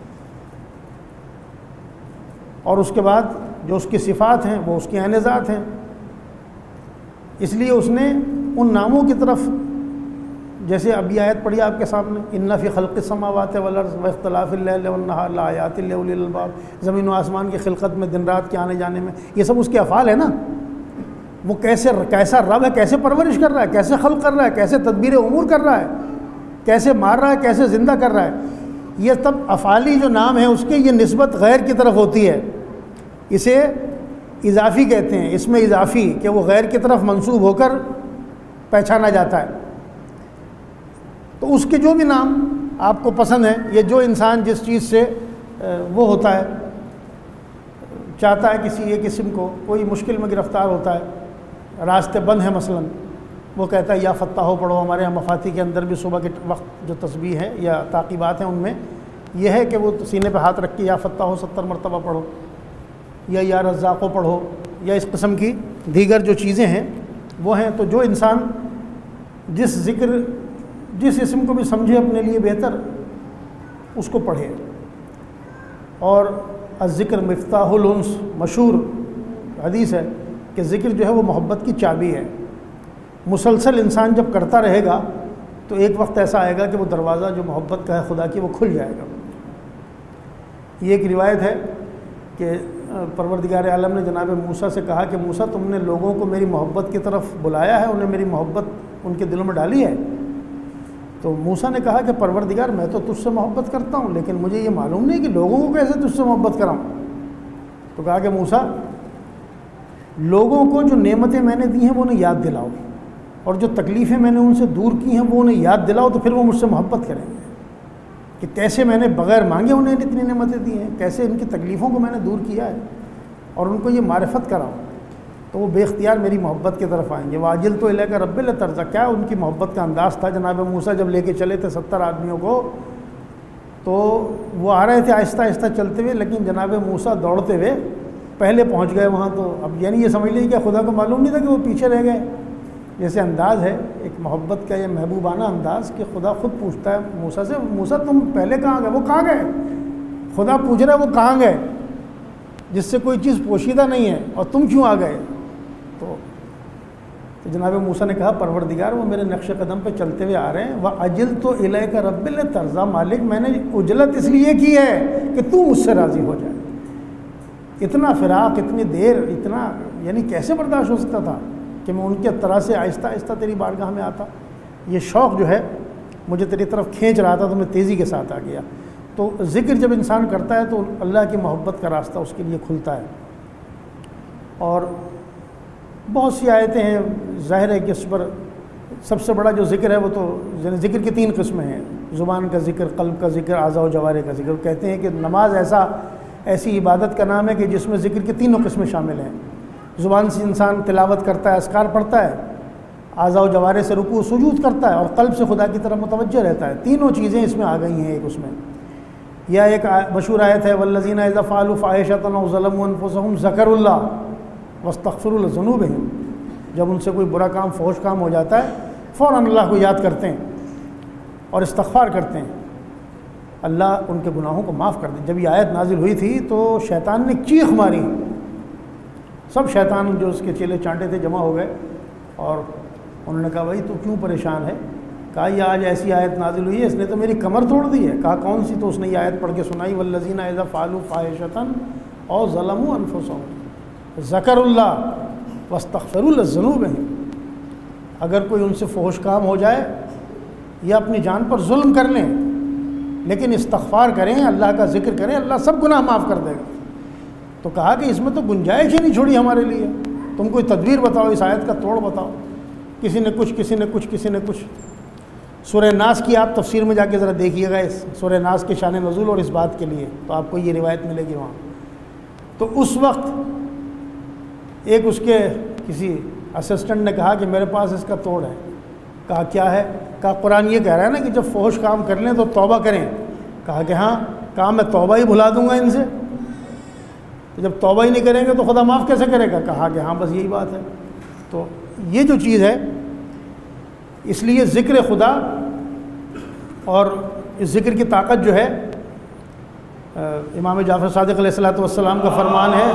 اور اس کے بعد جو اس کی صفات ہیں وہ اس کی عین ذات ہیں، اس لیے اس نے ان ناموں کی طرف، جیسے ابھی آیت پڑھی آپ کے سامنے، ان فی خلق السماوات والارض واختلاف اللیل والنہار لآیات لأولی الالباب، زمین و آسمان کی خلقت میں، دن رات کے آنے جانے میں، یہ سب اس کے افعال ہیں نا۔ وہ کیسا رب ہے، کیسے پرورش کر رہا ہے، کیسے خلق کر رہا ہے، کیسے تدبیر امور کر رہا ہے، کیسے مار رہا ہے، کیسے زندہ کر رہا ہے، یہ سب افعالی جو نام ہیں اس کے، یہ نسبت غیر کی طرف ہوتی ہے، اسے اضافی کہتے ہیں، اس میں اضافی کہ وہ غیر کی طرف منسوب ہو کر پہچانا جاتا ہے۔ تو اس کے جو بھی نام آپ کو پسند ہیں، یہ جو انسان جس چیز سے وہ ہوتا ہے، چاہتا ہے کسی ایک اسم کو، کوئی مشکل میں گرفتار ہوتا ہے، راستے بند ہیں مثلا، وہ کہتا ہے یا فتاحو پڑھو۔ ہمارے یہاں مفاتی کے اندر بھی صبح کے وقت جو تسبیح ہے یا تعقیبات ہیں ان میں یہ ہے کہ وہ سینے پہ ہاتھ رکھ کے یا فتح 70 مرتبہ پڑھو یا رزاقو پڑھو یا اس قسم کی دیگر جو چیزیں ہیں وہ ہیں. تو جو انسان جس اسم کو بھی سمجھے اپنے لیے بہتر اس کو پڑھے. اور الذکر مفتاح الانس، مشہور حدیث ہے کہ ذکر جو ہے وہ محبت کی چابی ہے. مسلسل انسان جب کرتا رہے گا تو ایک وقت ایسا آئے گا کہ وہ دروازہ جو محبت کا ہے خدا کی وہ کھل جائے گا. یہ ایک روایت ہے کہ پروردگار عالم نے جناب موسیٰ سے کہا کہ موسیٰ تم نے لوگوں کو میری محبت کی طرف بلایا ہے، انہیں میری محبت ان کے دلوں میں ڈالی ہے. تو موسیٰ نے کہا کہ پروردگار میں تو تجھ سے محبت کرتا ہوں لیکن مجھے یہ معلوم نہیں کہ لوگوں کو کیسے تجھ سے محبت کراؤں. تو کہا کہ موسیٰ لوگوں کو جو نعمتیں میں نے دی ہیں وہ انہیں یاد دلاؤ، اور جو تکلیفیں میں نے ان سے دور کی ہیں وہ انہیں یاد دلاؤ، تو پھر وہ مجھ سے محبت کریں گے کہ کیسے میں نے بغیر مانگے انہیں اتنی نعمتیں دی ہیں، کیسے ان کی تکلیفوں کو میں نے دور کیا ہے، اور ان کو یہ معرفت کراؤ تو وہ بے اختیار میری محبت کی طرف آئیں گے. وَعَجِلْتُ إِلَيْكَ رَبِّ لِتَرْضَىٰ. کیا ان کی محبت کا انداز تھا. جناب موسیٰ جب لے کے چلے تھے 70 آدمیوں کو تو وہ آ رہے تھے آہستہ آہستہ چلتے ہوئے، لیکن جناب موسیٰ دوڑتے ہوئے پہلے پہنچ گئے وہاں. تو اب یعنی یہ سمجھ لیجیے کہ خدا کو معلوم نہیں تھا کہ وہ پیچھے رہ گئے. جیسے انداز ہے ایک محبت کا یہ محبوبانہ انداز کہ خدا خود پوچھتا ہے موسیٰ سے، موسیٰ تم پہلے کہاں گئے؟ وہ کہاں گئے؟ خدا پوچھ رہا ہے وہ کہاں گئے جس سے کوئی چیز پوشیدہ نہیں ہے، اور تم کیوں آ گئے؟ تو جناب موسیٰ نے کہا پروردگار وہ میرے نقش قدم پہ چلتے ہوئے آ رہے ہیں. وَأَجِلْتُ إِلَيْكَ رَبِّ لِتَرْضَىٰ. مالک میں نے عجلت اس لیے کی ہے کہ تو مجھ سے راضی ہو جائے. اتنا فراق، اتنی دیر، اتنا یعنی کیسے برداشت ہو سکتا تھا کہ میں ان کے طرح سے آہستہ آہستہ تیری بارگاہ میں آتا. یہ شوق جو ہے مجھے تیری طرف کھینچ رہا تھا تو میں تیزی کے ساتھ آ گیا. تو ذکر جب انسان کرتا ہے تو اللہ کی محبت کا راستہ اس کے لیے کھلتا ہے. اور بہت سی آیتیں ہیں، ظاہر ہے کہ اس پر سب سے بڑا جو ذکر ہے وہ تو ذکر کی 3 قسمیں ہیں: زبان کا ذکر، قلب کا ذکر، اعضاء و جوارح کا ذکر. کہتے ہیں کہ نماز ایسی عبادت کا نام ہے کہ جس میں ذکر کی 3 قسمیں شامل ہیں. زبان سے انسان تلاوت کرتا ہے، اذکار پڑھتا ہے، اعضاء و جوارح سے رکوع سجود کرتا ہے، اور قلب سے خدا کی طرف متوجہ رہتا ہے. تینوں چیزیں اس میں آ گئی ہیں ایک اس میں. یا ایک مشہور آیت ہے والذین اذا فعلوا فاحشۃ او ظلموا انفسهم ذکروا اللہ واستغفروا لذنوبہم. جب ان سے کوئی برا کام، فحش کام ہو جاتا ہے فوراً اللہ کو یاد کرتے ہیں اور استغفار کرتے ہیں، اللہ ان کے گناہوں کو معاف کر دے. جب یہ آیت نازل ہوئی تھی تو شیطان نے چیخ ماری. سب شیطان جو اس کے چیلے چانٹے تھے جمع ہو گئے اور انہوں نے کہا بھائی تو کیوں پریشان ہے؟ کہا یہ آج ایسی آیت نازل ہوئی ہے، اس نے تو میری کمر توڑ دی ہے. کہا کون سی؟ تو اس نے یہ آیت پڑھ کے سنائی والذین اذا فعلوا فاحشۃ او ظلموا انفسهم ذکروا اللہ واستغفروا لذنوبہم. اگر کوئی ان سے فحش کام ہو جائے یا اپنی جان پر ظلم کر لیں لیکن استغفار کریں، اللہ کا ذکر کریں، اللہ سب گناہ معاف کر دے گا. تو کہا کہ اس میں تو گنجائش ہی نہیں چھوڑی ہمارے لیے. تم کوئی تدبیر بتاؤ، اس آیت کا توڑ بتاؤ. کسی نے کچھ، کسی نے کچھ، کسی نے کچھ. سورہ ناس کی آپ تفسیر میں جا کے ذرا دیکھیے گا اس سورہ ناس کے شان نزول اور اس بات کے لیے، تو آپ کو یہ روایت ملے گی وہاں. تو اس وقت ایک اس کے کسی اسسٹنٹ نے کہا کہ میرے پاس اس کا توڑ ہے. کہا کیا ہے؟ کہا قرآن یہ کہہ رہا ہے نا کہ جب فحش کام کر لیں تو توبہ کریں. کہا کہ ہاں. کہا میں توبہ ہی بھلا دوں گا ان سے. جب توبہ ہی نہیں کریں گے تو خدا معاف کیسے کرے گا؟ کہا کہ ہاں بس یہی بات ہے. تو یہ جو چیز ہے، اس لیے ذکر خدا اور اس ذکر کی طاقت جو ہے، امام جعفر صادق علیہ الصلوۃ والسلام کا فرمان ہے،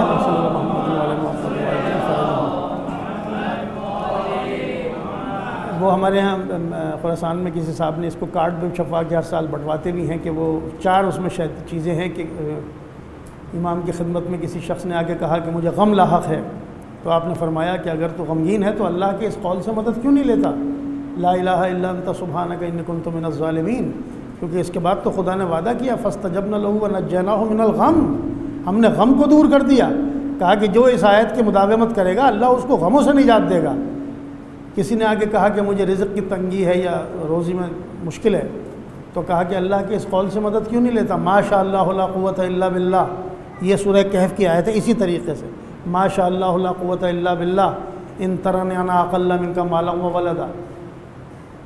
وہ ہمارے ہاں خراسان میں کسی صاحب نے اس کو کارڈ بھی چھپوا کے ہر سال بٹواتے بھی ہیں کہ وہ 4 اس میں چیزیں ہیں کہ امام کی خدمت میں کسی شخص نے آ کے کہا کہ مجھے غم لاحق ہے، تو آپ نے فرمایا کہ اگر تو غمگین ہے تو اللہ کے اس قول سے مدد کیوں نہیں لیتا، لا الہ الا انت سبحانک انی کنت من الظالمین. کیونکہ اس کے بعد تو خدا نے وعدہ کیا فاستجبنا لہ ونجیناہ من الغم، ہم نے غم کو دور کر دیا. کہا کہ جو اس آیت کی مداومت کرے گا اللہ اس کو غموں سے نجات دے گا. کسی نے آگے کہا کہ مجھے رزق کی تنگی ہے یا روزی میں مشکل ہے، تو کہا کہ اللہ کے اس قول سے مدد کیوں نہیں لیتا، ما شاء اللہ لا قوت الا باللہ. یہ سورہ کہف کی آیت ہے. اسی طریقے سے ما شاء اللہ لا قوت الا باللہ ان ترنی انا اقل منک مالا وولدا.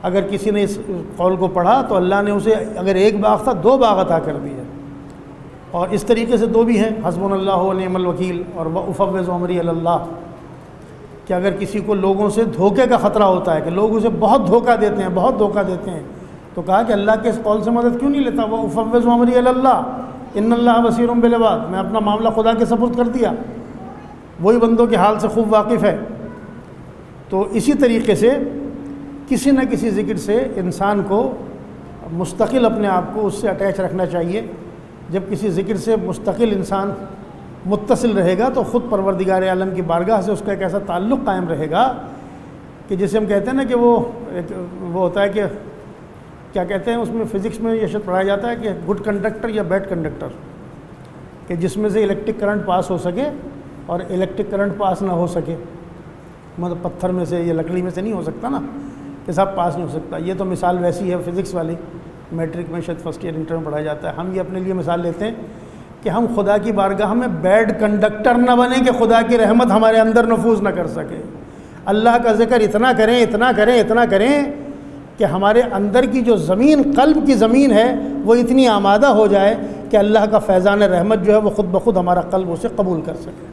اگر کسی نے اس قول کو پڑھا تو اللہ نے اسے اگر ایک باغ تھا 2 باغ عطا کر دیے. اور اس طریقے سے 2 بھی ہیں، حسبنا اللہ و نعم الوکیل اور وافوض امری الی اللہ، کہ اگر کسی کو لوگوں سے دھوکے کا خطرہ ہوتا ہے کہ لوگ اسے بہت دھوکہ دیتے ہیں، بہت دھوکہ دیتے ہیں، تو کہا کہ اللہ کے اس قول سے مدد کیوں نہیں لیتا؟ وافوض امری الی اللہ ان اللہ بصیر بالعباد، میں اپنا معاملہ خدا کے سپرد کر دیا، وہی بندوں کے حال سے خوب واقف ہے. تو اسی طریقے سے کسی نہ کسی ذکر سے انسان کو مستقل اپنے آپ کو اس سے اٹیچ رکھنا چاہیے. جب کسی ذکر سے مستقل انسان متصل رہے گا تو خود پروردگار عالم کی بارگاہ سے اس کا ایک ایسا تعلق قائم رہے گا کہ جسے ہم کہتے ہیں نا کہ وہ ہوتا ہے کہ کیا کہتے ہیں اس میں فزکس میں یہ شاید پڑھایا جاتا ہے کہ گڈ کنڈکٹر یا بیڈ کنڈکٹر، کہ جس میں سے الیکٹرک کرنٹ پاس ہو سکے اور الیکٹرک کرنٹ پاس نہ ہو سکے. مطلب پتھر میں سے یا لکڑی میں سے نہیں ہو سکتا نا کہ صاحب پاس نہیں ہو سکتا. یہ تو مثال ویسی ہے فزکس والی، میٹرک میں شاید فرسٹ ایئر انٹر میں پڑھایا جاتا ہے. ہم یہ اپنے لیے مثال لیتے ہیں کہ ہم خدا کی بارگاہ میں بیڈ کنڈکٹر نہ بنیں کہ خدا کی رحمت ہمارے اندر نفوذ نہ کر سکے. اللہ کا ذکر اتنا کریں اتنا کریں اتنا کریں کہ ہمارے اندر کی جو زمین، قلب کی زمین ہے، وہ اتنی آمادہ ہو جائے کہ اللہ کا فیضان رحمت جو ہے وہ خود بخود ہمارا قلب اسے قبول کر سکے.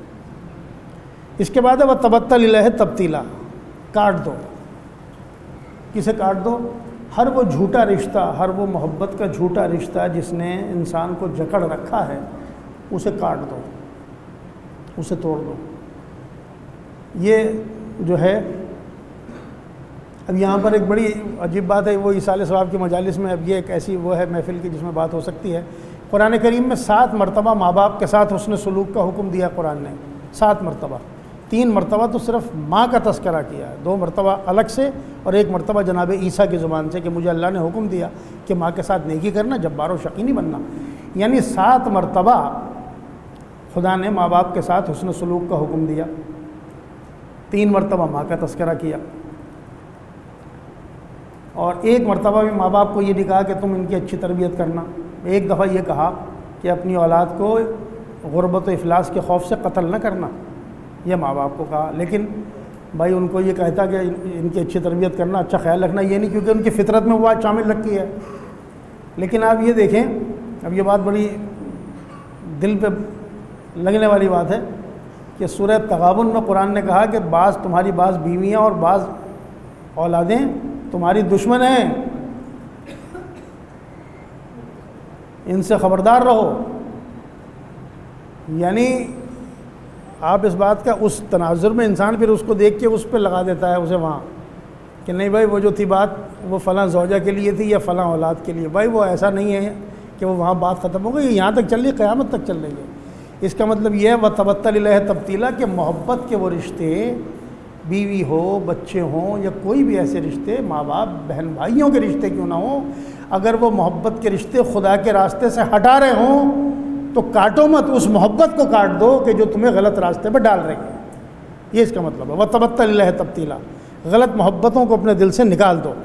اس کے بعد ہے وہ تبتل الہ تبتیلا، کاٹ دو. کسے کاٹ دو؟ ہر وہ جھوٹا رشتہ، ہر وہ محبت کا جھوٹا رشتہ جس نے انسان کو جکڑ رکھا ہے، اسے کاٹ دو، اسے توڑ دو. یہ جو ہے اب یہاں پر ایک بڑی عجیب بات ہے، وہ ایصال ثواب کی مجالس میں اب یہ ایک ایسی وہ ہے محفل کی جس میں بات ہو سکتی ہے. قرآن کریم میں 7 مرتبہ ماں باپ کے ساتھ حسن سلوک کا حکم دیا قرآن نے. 7 مرتبہ، 3 مرتبہ تو صرف ماں کا تذکرہ کیا ہے، 2 مرتبہ الگ سے اور 1 مرتبہ جناب عیسیٰ کی زبان سے کہ مجھے اللہ نے حکم دیا کہ ماں کے ساتھ نیکی کرنا، جبار و شقی نہیں بننا. یعنی 7 مرتبہ خدا نے ماں باپ کے ساتھ حسن سلوک کا حکم دیا، 3 مرتبہ ماں کا تذکرہ کیا، اور 1 مرتبہ بھی ماں باپ کو یہ نہیں کہا کہ تم ان کی اچھی تربیت کرنا. ایک دفعہ یہ کہا کہ اپنی اولاد کو غربت و افلاس کے خوف سے قتل نہ کرنا، یہ ماں باپ کو کہا. لیکن بھائی ان کو یہ کہتا کہ ان کی اچھی تربیت کرنا، اچھا خیال رکھنا، یہ نہیں کیونکہ ان کی فطرت میں وہ بات شامل رکھی ہے. لیکن آپ یہ دیکھیں، اب یہ بات بڑی دل پہ لگنے والی بات ہے کہ سورہ تغابن میں قرآن نے کہا کہ تمہاری بعض بیویاں اور بعض اولادیں تمہاری دشمن ہیں، ان سے خبردار رہو. یعنی آپ اس بات کا اس تناظر میں انسان پھر اس کو دیکھ کے اس پہ لگا دیتا ہے اسے وہاں کہ نہیں بھائی وہ جو تھی بات وہ فلاں زوجہ کے لیے تھی یا فلاں اولاد کے لیے. بھائی وہ ایسا نہیں ہے کہ وہ وہاں بات ختم ہو گئی، یہاں تک چل رہی، قیامت تک چل رہی ہے. اس کا مطلب یہ ہے وہ تبتل الہ تبتیلا کہ محبت کے وہ رشتے، بیوی ہو، بچے ہوں یا کوئی بھی ایسے رشتے، ماں باپ بہن بھائیوں کے رشتے کیوں نہ ہوں، اگر وہ محبت کے رشتے خدا کے راستے سے ہٹا رہے ہوں تو کاٹو مت، اس محبت کو کاٹ دو کہ جو تمہیں غلط راستے پہ ڈال رہی ہے. یہ اس کا مطلب ہے وہ تبتل الہ تبتیلا، غلط محبتوں کو اپنے دل سے نکال دو.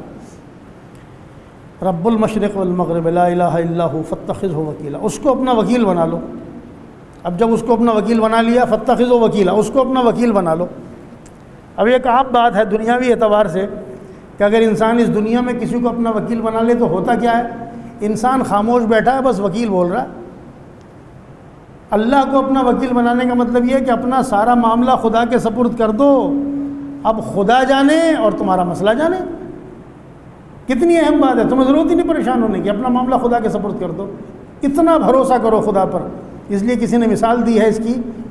رب المشرق والمغرب لا الہ الا هو فاتخذہ وکیلا، اس کو اپنا وکیل بنا لو. اب جب اس کو اپنا وکیل بنا لیا، فاتخذہ وکیلا، اس کو اپنا وکیل بنا لو. اب ایک عام بات ہے دنیاوی اعتبار سے کہ اگر انسان اس دنیا میں کسی کو اپنا وکیل بنا لے تو ہوتا کیا ہے؟ انسان خاموش بیٹھا ہے، بس وکیل بول رہا ہے. اللہ کو اپنا وکیل بنانے کا مطلب یہ ہے کہ اپنا سارا معاملہ خدا کے سپرد کر دو. اب خدا جانے اور تمہارا مسئلہ جانے. کتنی اہم بات ہے، تمہیں ضرورت ہی نہیں پریشان ہونے کی، اپنا معاملہ خدا کے سپرد کر دو. اتنا بھروسہ کرو خدا پر. اس لیے کسی نے مثال دی ہے اس کی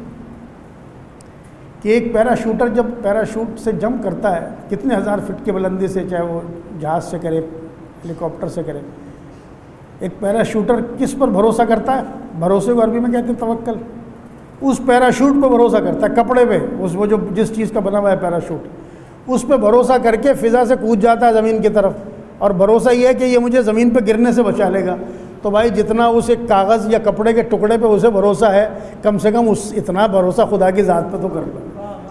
کہ ایک پیراشوٹر جب پیراشوٹ سے جمپ کرتا ہے کتنے 1000 فٹ کی بلندی سے، چاہے وہ جہاز سے کرے، ہیلی کاپٹر سے کرے، ایک پیراشوٹر کس پر بھروسہ کرتا ہے؟ بھروسے کو عربی میں کہتے ہیں توکل. اس پیراشوٹ پہ بھروسہ کرتا ہے، کپڑے پہ، وہ جو جس چیز کا بنا ہوا ہے پیراشوٹ، اس پہ بھروسہ کر کے فضا سے کود جاتا ہے زمین کی طرف، اور بھروسہ یہ ہے کہ یہ مجھے زمین پہ گرنے سے بچا لے گا. تو بھائی جتنا اس ایک کاغذ یا کپڑے کے ٹکڑے پہ اسے بھروسہ ہے، کم سے کم اتنا بھروسہ خدا کی ذات پہ تو کر لو.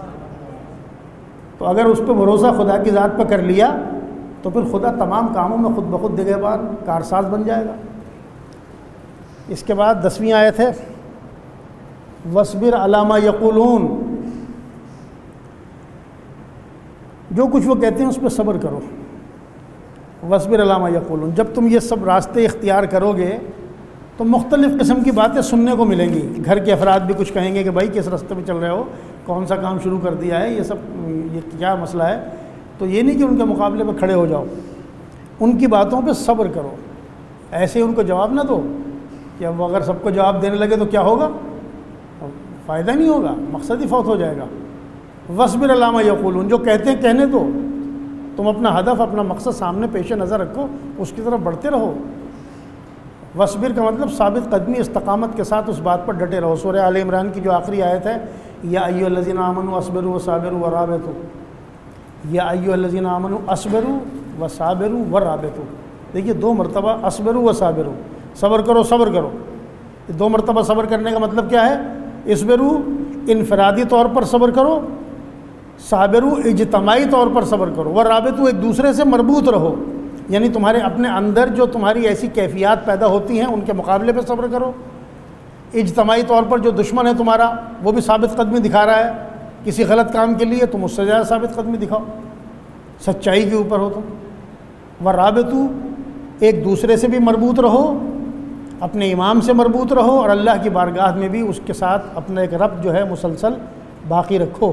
تو اگر اس پہ بھروسہ خدا کی ذات پہ کر لیا تو پھر خدا تمام کاموں میں خود بخود نگہبان کارساز بن جائے گا. اس کے بعد 10ویں آیت ہے وَاصْبِرْ عَلَىٰ مَا يَقُولُونَ، جو کچھ وہ کہتے ہیں اس پہ صبر کرو. وَاصْبِرْ عَلَىٰ مَا يَقُولُونَ. جب تم یہ سب راستے اختیار کرو گے تو مختلف قسم کی باتیں سننے کو ملیں گی. گھر کے افراد بھی کچھ کہیں گے کہ بھائی کس راستے پہ چل رہے ہو, کون سا کام شروع کر دیا ہے, یہ کیا مسئلہ ہے. تو یہ نہیں کہ ان کے مقابلے پہ کھڑے ہو جاؤ, ان کی باتوں پہ صبر کرو. ایسے ان کو جواب نہ دو کہ اب اگر سب کو جواب دینے لگے تو کیا ہوگا, فائدہ نہیں ہوگا, مقصد ہی فوت ہو جائے گا. وَاصْبِرْ عَلَىٰ مَا يَقُولُونَ. جو کہتے ہیں کہنے دو, تم اپنا ہدف اپنا مقصد سامنے پیش نظر رکھو, اس کی طرف بڑھتے رہو. وَاصْبِرْ کا مطلب ثابت قدمی استقامت کے ساتھ اس بات پر ڈٹے رہو. سورہ آل عمران کی جو آخری آیت ہے, یا ایھا الذین آمنوا اصبروا وصابروا ورابطوا, یا ایھا الذین آمنوا اصبروا وصابروا ورابطوا. دیکھیے 2 مرتبہ اصبروا وصابروا, صبر کرو صبر کرو. 2 مرتبہ صبر کرنے کا مطلب کیا ہے؟ اصبروا انفرادی طور پر صبر کرو, صابروا اجتماعی طور پر صبر کرو, ورابطوا ایک دوسرے سے مربوط رہو. یعنی تمہارے اپنے اندر جو تمہاری ایسی کیفیات پیدا ہوتی ہیں ان کے مقابلے پہ صبر کرو. اجتماعی طور پر جو دشمن ہے تمہارا وہ بھی ثابت قدمی دکھا رہا ہے کسی غلط کام کے لیے, تم اس سے زیادہ ثابت قدمی دکھاؤ, سچائی کے اوپر ہو تم. ورابطوا ایک دوسرے سے بھی مربوط رہو, اپنے امام سے مربوط رہو, اور اللہ کی بارگاہ میں بھی اس کے ساتھ اپنا ایک ربط جو ہے مسلسل باقی رکھو.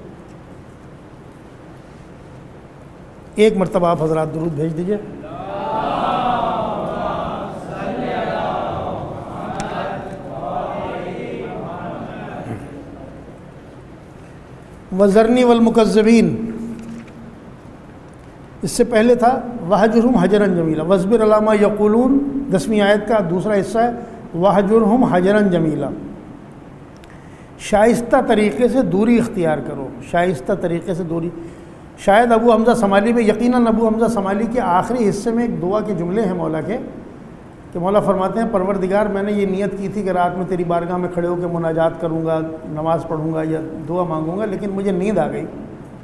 ایک مرتبہ آپ حضرات درود بھیج دیجئے. وَذَرْنِي وَالْمُكَذِّبِينَ. اس سے پہلے تھا وَاهْجُرْهُمْ هَجْرًا جَمِيلًا. وَاصْبِرْ عَلَىٰ مَا يَقُولُونَ 10ویں آیت کا دوسرا حصہ ہے وَاهْجُرْهُمْ هَجْرًا جَمِيلًا. شائستہ طریقے سے دوری اختیار کرو, شائستہ طریقے سے دوری. شاید ابو حمزہ سمالی میں, یقیناً ابو حمزہ سمالی کے آخری حصے میں ایک دعا کے جملے ہیں مولا کے, کہ مولا فرماتے ہیں پروردگار میں نے یہ نیت کی تھی کہ رات میں تیری بارگاہ میں کھڑے ہو کے مناجات کروں گا, نماز پڑھوں گا یا دعا مانگوں گا, لیکن مجھے نیند آ گئی.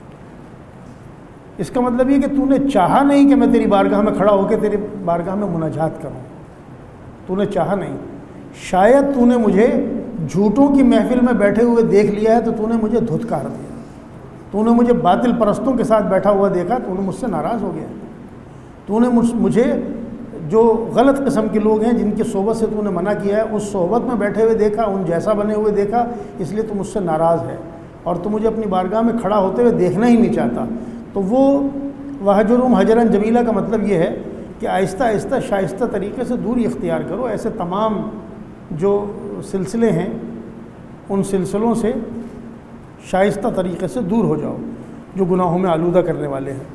اس کا مطلب یہ کہ تو نے چاہا نہیں کہ میں تیری بارگاہ میں کھڑا ہو کے تیری بارگاہ میں مناجات کروں, تو نے چاہا نہیں. شاید تو نے مجھے جھوٹوں کی محفل میں بیٹھے ہوئے دیکھ لیا ہے تو تو نے مجھے دھتکار دیا, تو نے مجھے باطل پرستوں کے ساتھ بیٹھا ہوا دیکھا, تو نے مجھ سے ناراض ہو گیا. تو نے مجھے جو غلط قسم کے لوگ ہیں جن کی صحبت سے تو نے منع کیا ہے اس صحبت میں بیٹھے ہوئے دیکھا, ان جیسا بنے ہوئے دیکھا, اس لیے تو مجھ سے ناراض ہے اور تو مجھے اپنی بارگاہ میں کھڑا ہوتے ہوئے دیکھنا ہی نہیں چاہتا. تو وہ وَاهْجُرْهُمْ هَجْرًا جَمِيلًا کا مطلب یہ ہے کہ آہستہ آہستہ شائستہ طریقے سے دوری اختیار کرو. ایسے تمام جو سلسلے ہیں ان سلسلوں سے شائستہ طریقے سے دور ہو جاؤ جو گناہوں میں آلودہ کرنے والے ہیں.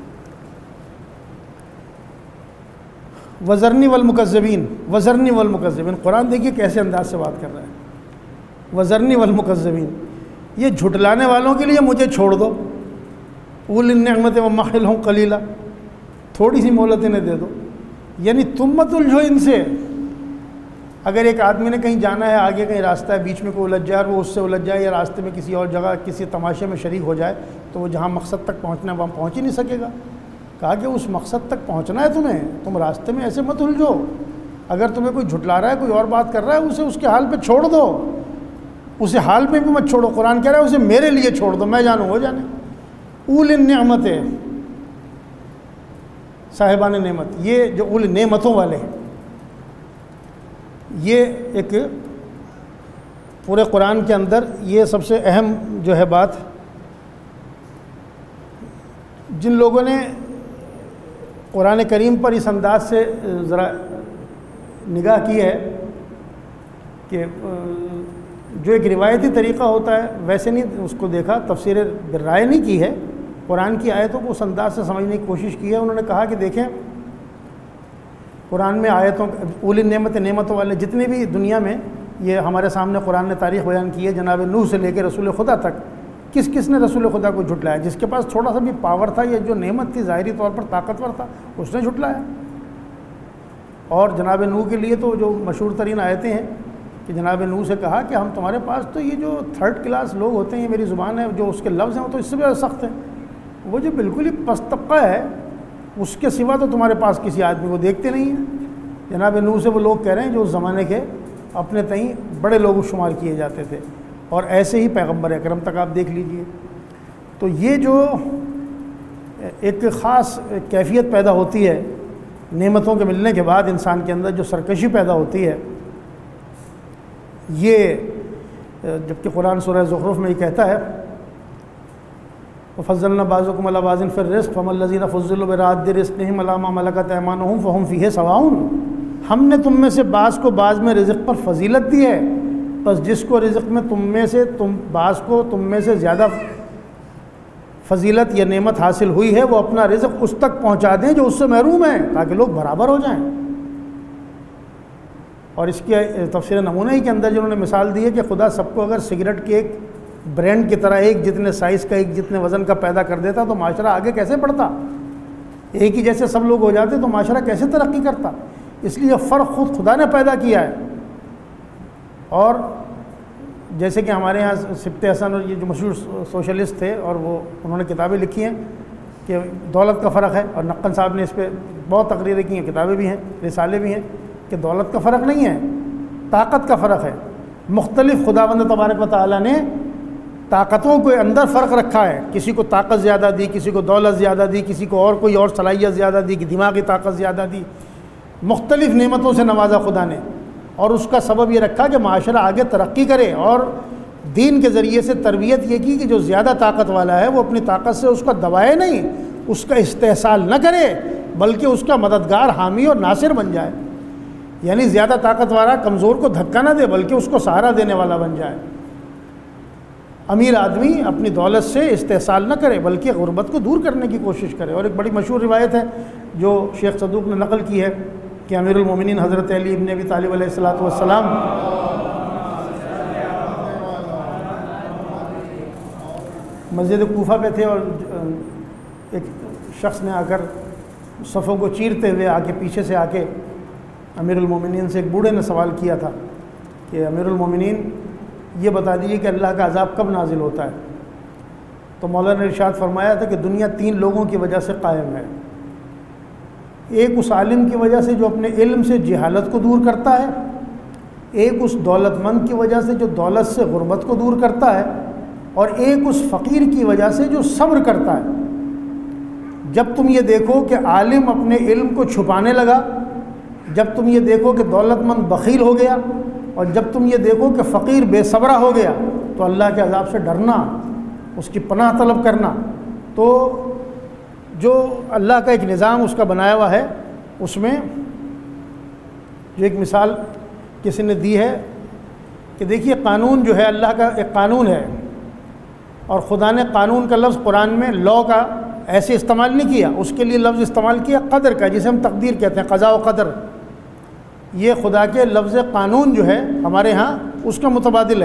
وَذَرْنِي وَالْمُكَذِّبِينَ. وَذَرْنِي وَالْمُكَذِّبِينَ. قرآن دیکھیے کیسے انداز سے بات کر رہا ہے. وَذَرْنِي وَالْمُكَذِّبِينَ. یہ جھٹلانے والوں کے لیے مجھے چھوڑ دو. اُولِي النِّعْمَةِ وَمَحِّلْهُمْ قَلِيلًا. تھوڑی سی مہلت انہیں دے دو, یعنی تم مت الجھو ان سے. اگر ایک آدمی نے کہیں جانا ہے, آگے کہیں راستہ ہے, بیچ میں کوئی الجھ جائے اور وہ اس سے الجھ جائے, یا راستے میں کسی اور جگہ کسی تماشے میں شریک ہو جائے, تو وہ جہاں مقصد تک پہنچنا ہے وہاں پہنچ ہی نہیں سکے گا. کہا کہ اس مقصد تک پہنچنا ہے تمہیں, تم راستے میں ایسے مت الجھو. اگر تمہیں کوئی جھٹلا رہا ہے, کوئی اور بات کر رہا ہے, اسے اس کے حال پہ چھوڑ دو, اسے حال پہ بھی مت چھوڑو. قرآن کہہ رہا ہے اسے میرے لیے چھوڑ دو, میں جانوں وہ جانے. اول النعمت ہے, صاحبان نعمت, یہ جو اول نعمتوں والے ہیں, یہ ایک پورے قرآن کے اندر یہ سب سے اہم جو ہے بات. جن لوگوں نے قرآن کریم پر اس انداز سے ذرا نگاہ کی ہے کہ جو ایک روایتی طریقہ ہوتا ہے ویسے نہیں اس کو دیکھا, تفسیر بالرائے نہیں کی ہے, قرآن کی آیتوں کو اس انداز سے سمجھنے کی کوشش کی ہے. انہوں نے کہا کہ دیکھیں قرآن میں آیتوں اولی نعمت نعمتوں والے جتنے بھی دنیا میں, یہ ہمارے سامنے قرآن نے تاریخ بیان کی ہے, جناب نوح سے لے کے رسول خدا تک, کس کس نے رسول خدا کو جھٹلایا. جس کے پاس تھوڑا سا بھی پاور تھا, یہ جو نعمت تھی ظاہری طور پر طاقتور تھا, اس نے جھٹلایا. اور جناب نوح کے لیے تو جو مشہور ترین آیتیں ہیں کہ جناب نوح سے کہا کہ ہم تمہارے پاس تو یہ جو 3rd کلاس لوگ ہوتے ہیں, یہ میری زبان ہے, جو اس کے لفظ ہیں وہ تو اس سے بھی سخت ہیں, وہ جو بالکل ہی پست طبقہ ہے اس کے سوا تو تمہارے پاس کسی آدمی کو دیکھتے نہیں ہیں. جناب نوح سے وہ لوگ کہہ رہے ہیں جو اس زمانے کے اپنے تئیں بڑے لوگ شمار کیے جاتے تھے, اور ایسے ہی پیغمبر اکرم تک آپ دیکھ لیجئے. تو یہ جو ایک خاص کیفیت پیدا ہوتی ہے نعمتوں کے ملنے کے بعد انسان کے اندر جو سرکشی پیدا ہوتی ہے، یہ جبکہ قرآن سورہ زخرف میں یہ کہتا ہے وَفَضَّلْنَا بَعْضَكُمْ عَلَىٰ بَعْضٍ فِي الرِّزْقِ فَأَمَّا الَّذِينَ فُضِّلُوا بِرَادِّ رِزْقِهِمْ عَلَىٰ مَا مَلَكَتْ أَيْمَانُهُمْ فَهُمْ فِيهِ سَوَاءٌ، ہم نے تم میں سے بعض کو بعض میں رزق پر فضیلت دی ہے، بس جس کو رزق میں بعض کو تم میں سے زیادہ فضیلت یا نعمت حاصل ہوئی ہے وہ اپنا رزق اس تک پہنچا دیں جو اس سے محروم ہیں، تاکہ لوگ برابر ہو جائیں۔ اور اس کے تفسیر نمونہ ہی کے اندر جنہوں نے مثال دی ہے کہ خدا سب کو اگر سگریٹ کے ایک برینڈ کی طرح ایک جتنے سائز کا ایک جتنے وزن کا پیدا کر دیتا تو معاشرہ آگے کیسے بڑھتا؟ ایک ہی جیسے سب لوگ ہو جاتے تو معاشرہ کیسے ترقی کرتا؟ اس لیے فرق خود خدا نے پیدا کیا ہے۔ اور جیسے کہ ہمارے ہاں سبت حسن اور یہ جو مشہور سوشلسٹ تھے اور انہوں نے کتابیں لکھی ہیں کہ دولت کا فرق ہے، اور نقن صاحب نے اس پہ بہت تقریریں کی ہیں، کتابیں بھی ہیں، رسالے بھی ہیں کہ دولت کا فرق نہیں ہے، طاقت کا فرق ہے۔ مختلف خداوند تبارک و تعالیٰ نے طاقتوں کے اندر فرق رکھا ہے، کسی کو طاقت زیادہ دی، کسی کو دولت زیادہ دی، کسی کو اور کوئی اور صلاحیت زیادہ دی، دماغی طاقت زیادہ دی، مختلف نعمتوں سے نوازا خدا نے، اور اس کا سبب یہ رکھا کہ معاشرہ آگے ترقی کرے، اور دین کے ذریعے سے تربیت یہ کی کہ جو زیادہ طاقت والا ہے وہ اپنی طاقت سے اس کا دبائے نہیں، اس کا استحصال نہ کرے، بلکہ اس کا مددگار، حامی اور ناصر بن جائے، یعنی زیادہ طاقت والا کمزور کو دھکا نہ دے بلکہ اس کو سہارا دینے والا بن جائے۔ امیر آدمی اپنی دولت سے استحصال نہ کرے بلکہ غربت کو دور کرنے کی کوشش کرے۔ اور ایک بڑی مشہور روایت ہے جو شیخ صدوق نے نقل کی ہے کہ امیر المومنین حضرت علی ابن ابی طالب علیہ السلام مسجد کوفہ پہ تھے، اور ایک شخص نے آ کر صفوں کو چیرتے ہوئے پیچھے سے آ کے امیر المومنین سے ایک بوڑھے نے سوال کیا تھا کہ امیر المومنین یہ بتا دیجیے کہ اللہ کا عذاب کب نازل ہوتا ہے؟ تو مولانا نے ارشاد فرمایا تھا کہ دنیا 3 لوگوں کی وجہ سے قائم ہے، ایک اس عالم کی وجہ سے جو اپنے علم سے جہالت کو دور کرتا ہے، ایک اس دولت مند کی وجہ سے جو دولت سے غربت کو دور کرتا ہے، اور ایک اس فقیر کی وجہ سے جو صبر کرتا ہے۔ جب تم یہ دیکھو کہ عالم اپنے علم کو چھپانے لگا، جب تم یہ دیکھو کہ دولت مند بخیل ہو گیا، اور جب تم یہ دیکھو کہ فقیر بے صبرہ ہو گیا، تو اللہ کے عذاب سے ڈرنا، اس کی پناہ طلب کرنا۔ تو جو اللہ کا ایک نظام اس کا بنایا ہوا ہے، اس میں جو ایک مثال کسی نے دی ہے کہ دیکھیے قانون جو ہے اللہ کا ایک قانون ہے، اور خدا نے قانون کا لفظ قرآن میں لا کا ایسے استعمال نہیں کیا، اس کے لیے لفظ استعمال کیا قدر کا، جسے ہم تقدیر کہتے ہیں، قضاء و قدر۔ یہ خدا کے لفظ قانون جو ہے ہمارے ہاں اس کا متبادل ہے۔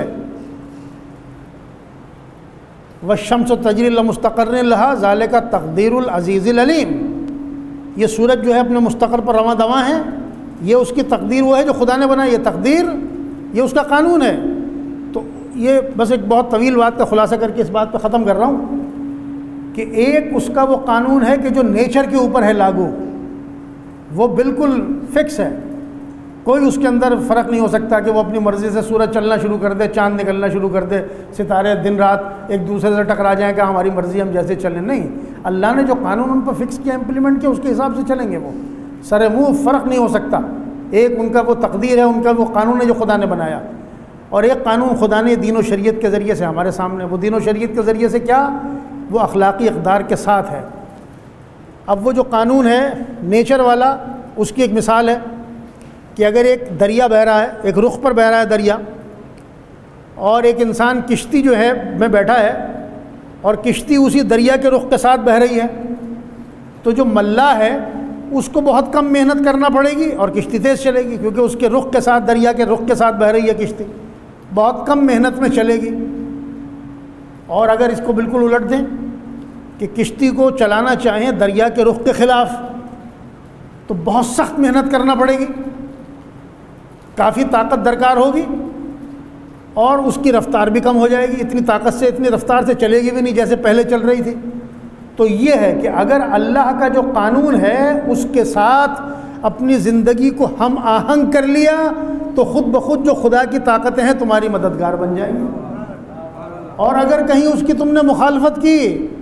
والشمس تجری لمستقر لہا ذالک تقدیر العزیز العلیم، یہ سورج جو ہے اپنے مستقر پر رواں دواں ہے، یہ اس کی تقدیر وہ ہے جو خدا نے بنائی، یہ تقدیر یہ اس کا قانون ہے۔ تو یہ بس ایک بہت طویل بات کا خلاصہ کر کے اس بات پہ ختم کر رہا ہوں کہ ایک اس کا وہ قانون ہے کہ جو نیچر کے اوپر ہے لاگو، وہ بالکل فکس ہے، کوئی اس کے اندر فرق نہیں ہو سکتا کہ وہ اپنی مرضی سے سورج چلنا شروع کر دے، چاند نکلنا شروع کر دے، ستارے دن رات ایک دوسرے سے ٹکرا جائیں کہ ہماری مرضی ہم جیسے چلیں، نہیں، اللہ نے جو قانون ان پر فکس کیا، امپلیمنٹ کیا، اس کے حساب سے چلیں گے، وہ سر منہ فرق نہیں ہو سکتا۔ ایک ان کا وہ تقدیر ہے، ان کا وہ قانون ہے جو خدا نے بنایا، اور ایک قانون خدا نے دین و شریعت کے ذریعے سے ہمارے سامنے، وہ دین و شریعت کے ذریعے سے کیا، وہ اخلاقی اقدار کے ساتھ ہے۔ اب وہ جو قانون ہے نیچر والا، اس کی ایک مثال ہے کہ اگر ایک دریا بہہ رہا ہے، ایک رخ پر بہہ رہا ہے دریا، اور ایک انسان کشتی جو ہے میں بیٹھا ہے، اور کشتی اسی دریا کے رخ کے ساتھ بہہ رہی ہے، تو جو ملاح ہے اس کو بہت کم محنت کرنا پڑے گی اور کشتی تیز چلے گی، کیونکہ اس کے رخ کے ساتھ، دریا کے رخ کے ساتھ بہہ رہی ہے کشتی، بہت کم محنت میں چلے گی۔ اور اگر اس کو بالکل الٹ دیں کہ کشتی کو چلانا چاہیں دریا کے رخ کے خلاف، تو بہت سخت محنت کرنا پڑے گی، کافی طاقت درکار ہوگی، اور اس کی رفتار بھی کم ہو جائے گی، اتنی طاقت سے اتنی رفتار سے چلے گی بھی نہیں جیسے پہلے چل رہی تھی۔ تو یہ ہے کہ اگر اللہ کا جو قانون ہے اس کے ساتھ اپنی زندگی کو ہم آہنگ کر لیا تو خود بخود جو خدا کی طاقتیں ہیں تمہاری مددگار بن جائیں گی، اور اگر کہیں اس کی تم نے مخالفت کی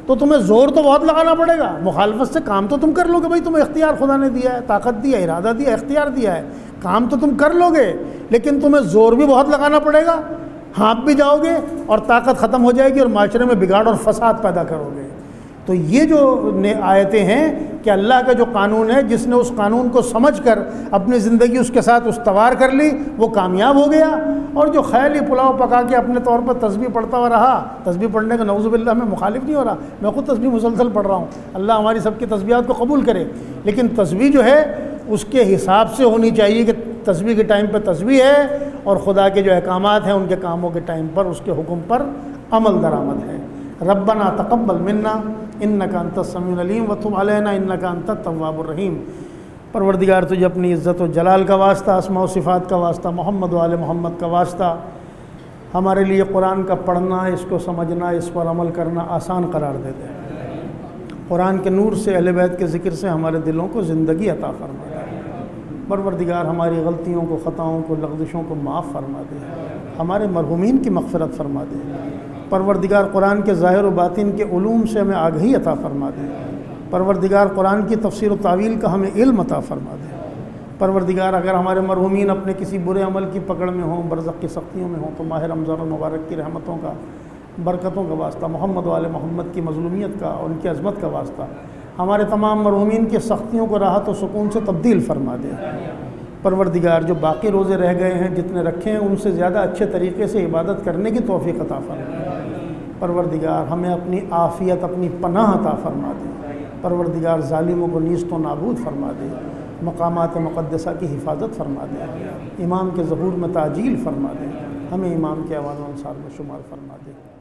تو تمہیں زور تو بہت لگانا پڑے گا، مخالفت سے کام تو تم کر لو گے، بھائی تمہیں اختیار خدا نے دیا ہے، طاقت دیا ہے، ارادہ دیا ہے، اختیار دیا ہے، کام تو تم کر لو گے، لیکن تمہیں زور بھی بہت لگانا پڑے گا، ہانپ بھی جاؤ گے اور طاقت ختم ہو جائے گی اور معاشرے میں بگاڑ اور فساد پیدا کرو گے۔ تو یہ جو آیتیں ہیں کہ اللہ کا جو قانون ہے، جس نے اس قانون کو سمجھ کر اپنی زندگی اس کے ساتھ استوار کر لی وہ کامیاب ہو گیا، اور جو خیالی پلاؤ پکا کے اپنے طور پر تسبیح پڑھتا ہوا رہا، تسبیح پڑھنے کا نعوذ باللہ میں مخالف نہیں ہو رہا، میں خود تسبیح مسلسل پڑھ رہا ہوں، اللہ ہماری سب کی تسبیحات کو قبول کرے، لیکن تسبیح جو ہے اس کے حساب سے ہونی چاہیے کہ تسبیح کے ٹائم پہ تسبیح ہے اور خدا کے جو احکامات ہیں ان کے کاموں کے ٹائم پر اس کے حکم پر عمل درآمد ہے۔ ربنا تقبل منا انک انت السمیع العلیم وتب علینا انک انت التواب الرحیم۔ پروردگار تجھے اپنی عزت و جلال کا واسطہ، اسماء و صفات کا واسطہ، محمد و آل محمد کا واسطہ ہمارے لیے قرآن کا پڑھنا، اس کو سمجھنا، اس پر عمل کرنا آسان قرار دے دے۔ قرآن کے نور سے، اہل بیت کے ذکر سے ہمارے دلوں کو زندگی عطا فرما دے۔ پروردگار ہماری غلطیوں کو، خطاؤں کو، لغزشوں کو معاف فرما دے، ہمارے مرحومین کی مغفرت فرما دے۔ پروردگار قرآن کے ظاہر و باطن کے علوم سے ہمیں آگہی عطا فرما دے۔ پروردگار قرآن کی تفسیر و تعویل کا ہمیں علم عطا فرما دے۔ پروردگار اگر ہمارے مرحومین اپنے کسی برے عمل کی پکڑ میں ہوں، برزخ کی سختیوں میں ہوں، تو ماہ رمضان المبارک کی رحمتوں کا، برکتوں کا واسطہ، محمد و آل محمد کی مظلومیت کا اور ان کی عظمت کا واسطہ ہمارے تمام مرحومین کی سختیوں کو راحت و سکون سے تبدیل فرما دے۔ پروردگار جو باقی روزے رہ گئے ہیں، جتنے رکھے ہیں، ان سے زیادہ اچھے طریقے سے عبادت کرنے کی توفیق عطا فرما۔ پروردگار ہمیں اپنی عافیت، اپنی پناہ عطا فرما دے۔ پروردگار ظالموں کو نیست و نابود فرما دے، مقامات مقدسہ کی حفاظت فرما دے، امام کے ظہور میں تعجیل فرما دے، ہمیں امام کے اعوان و انصار میں شمار فرما دے۔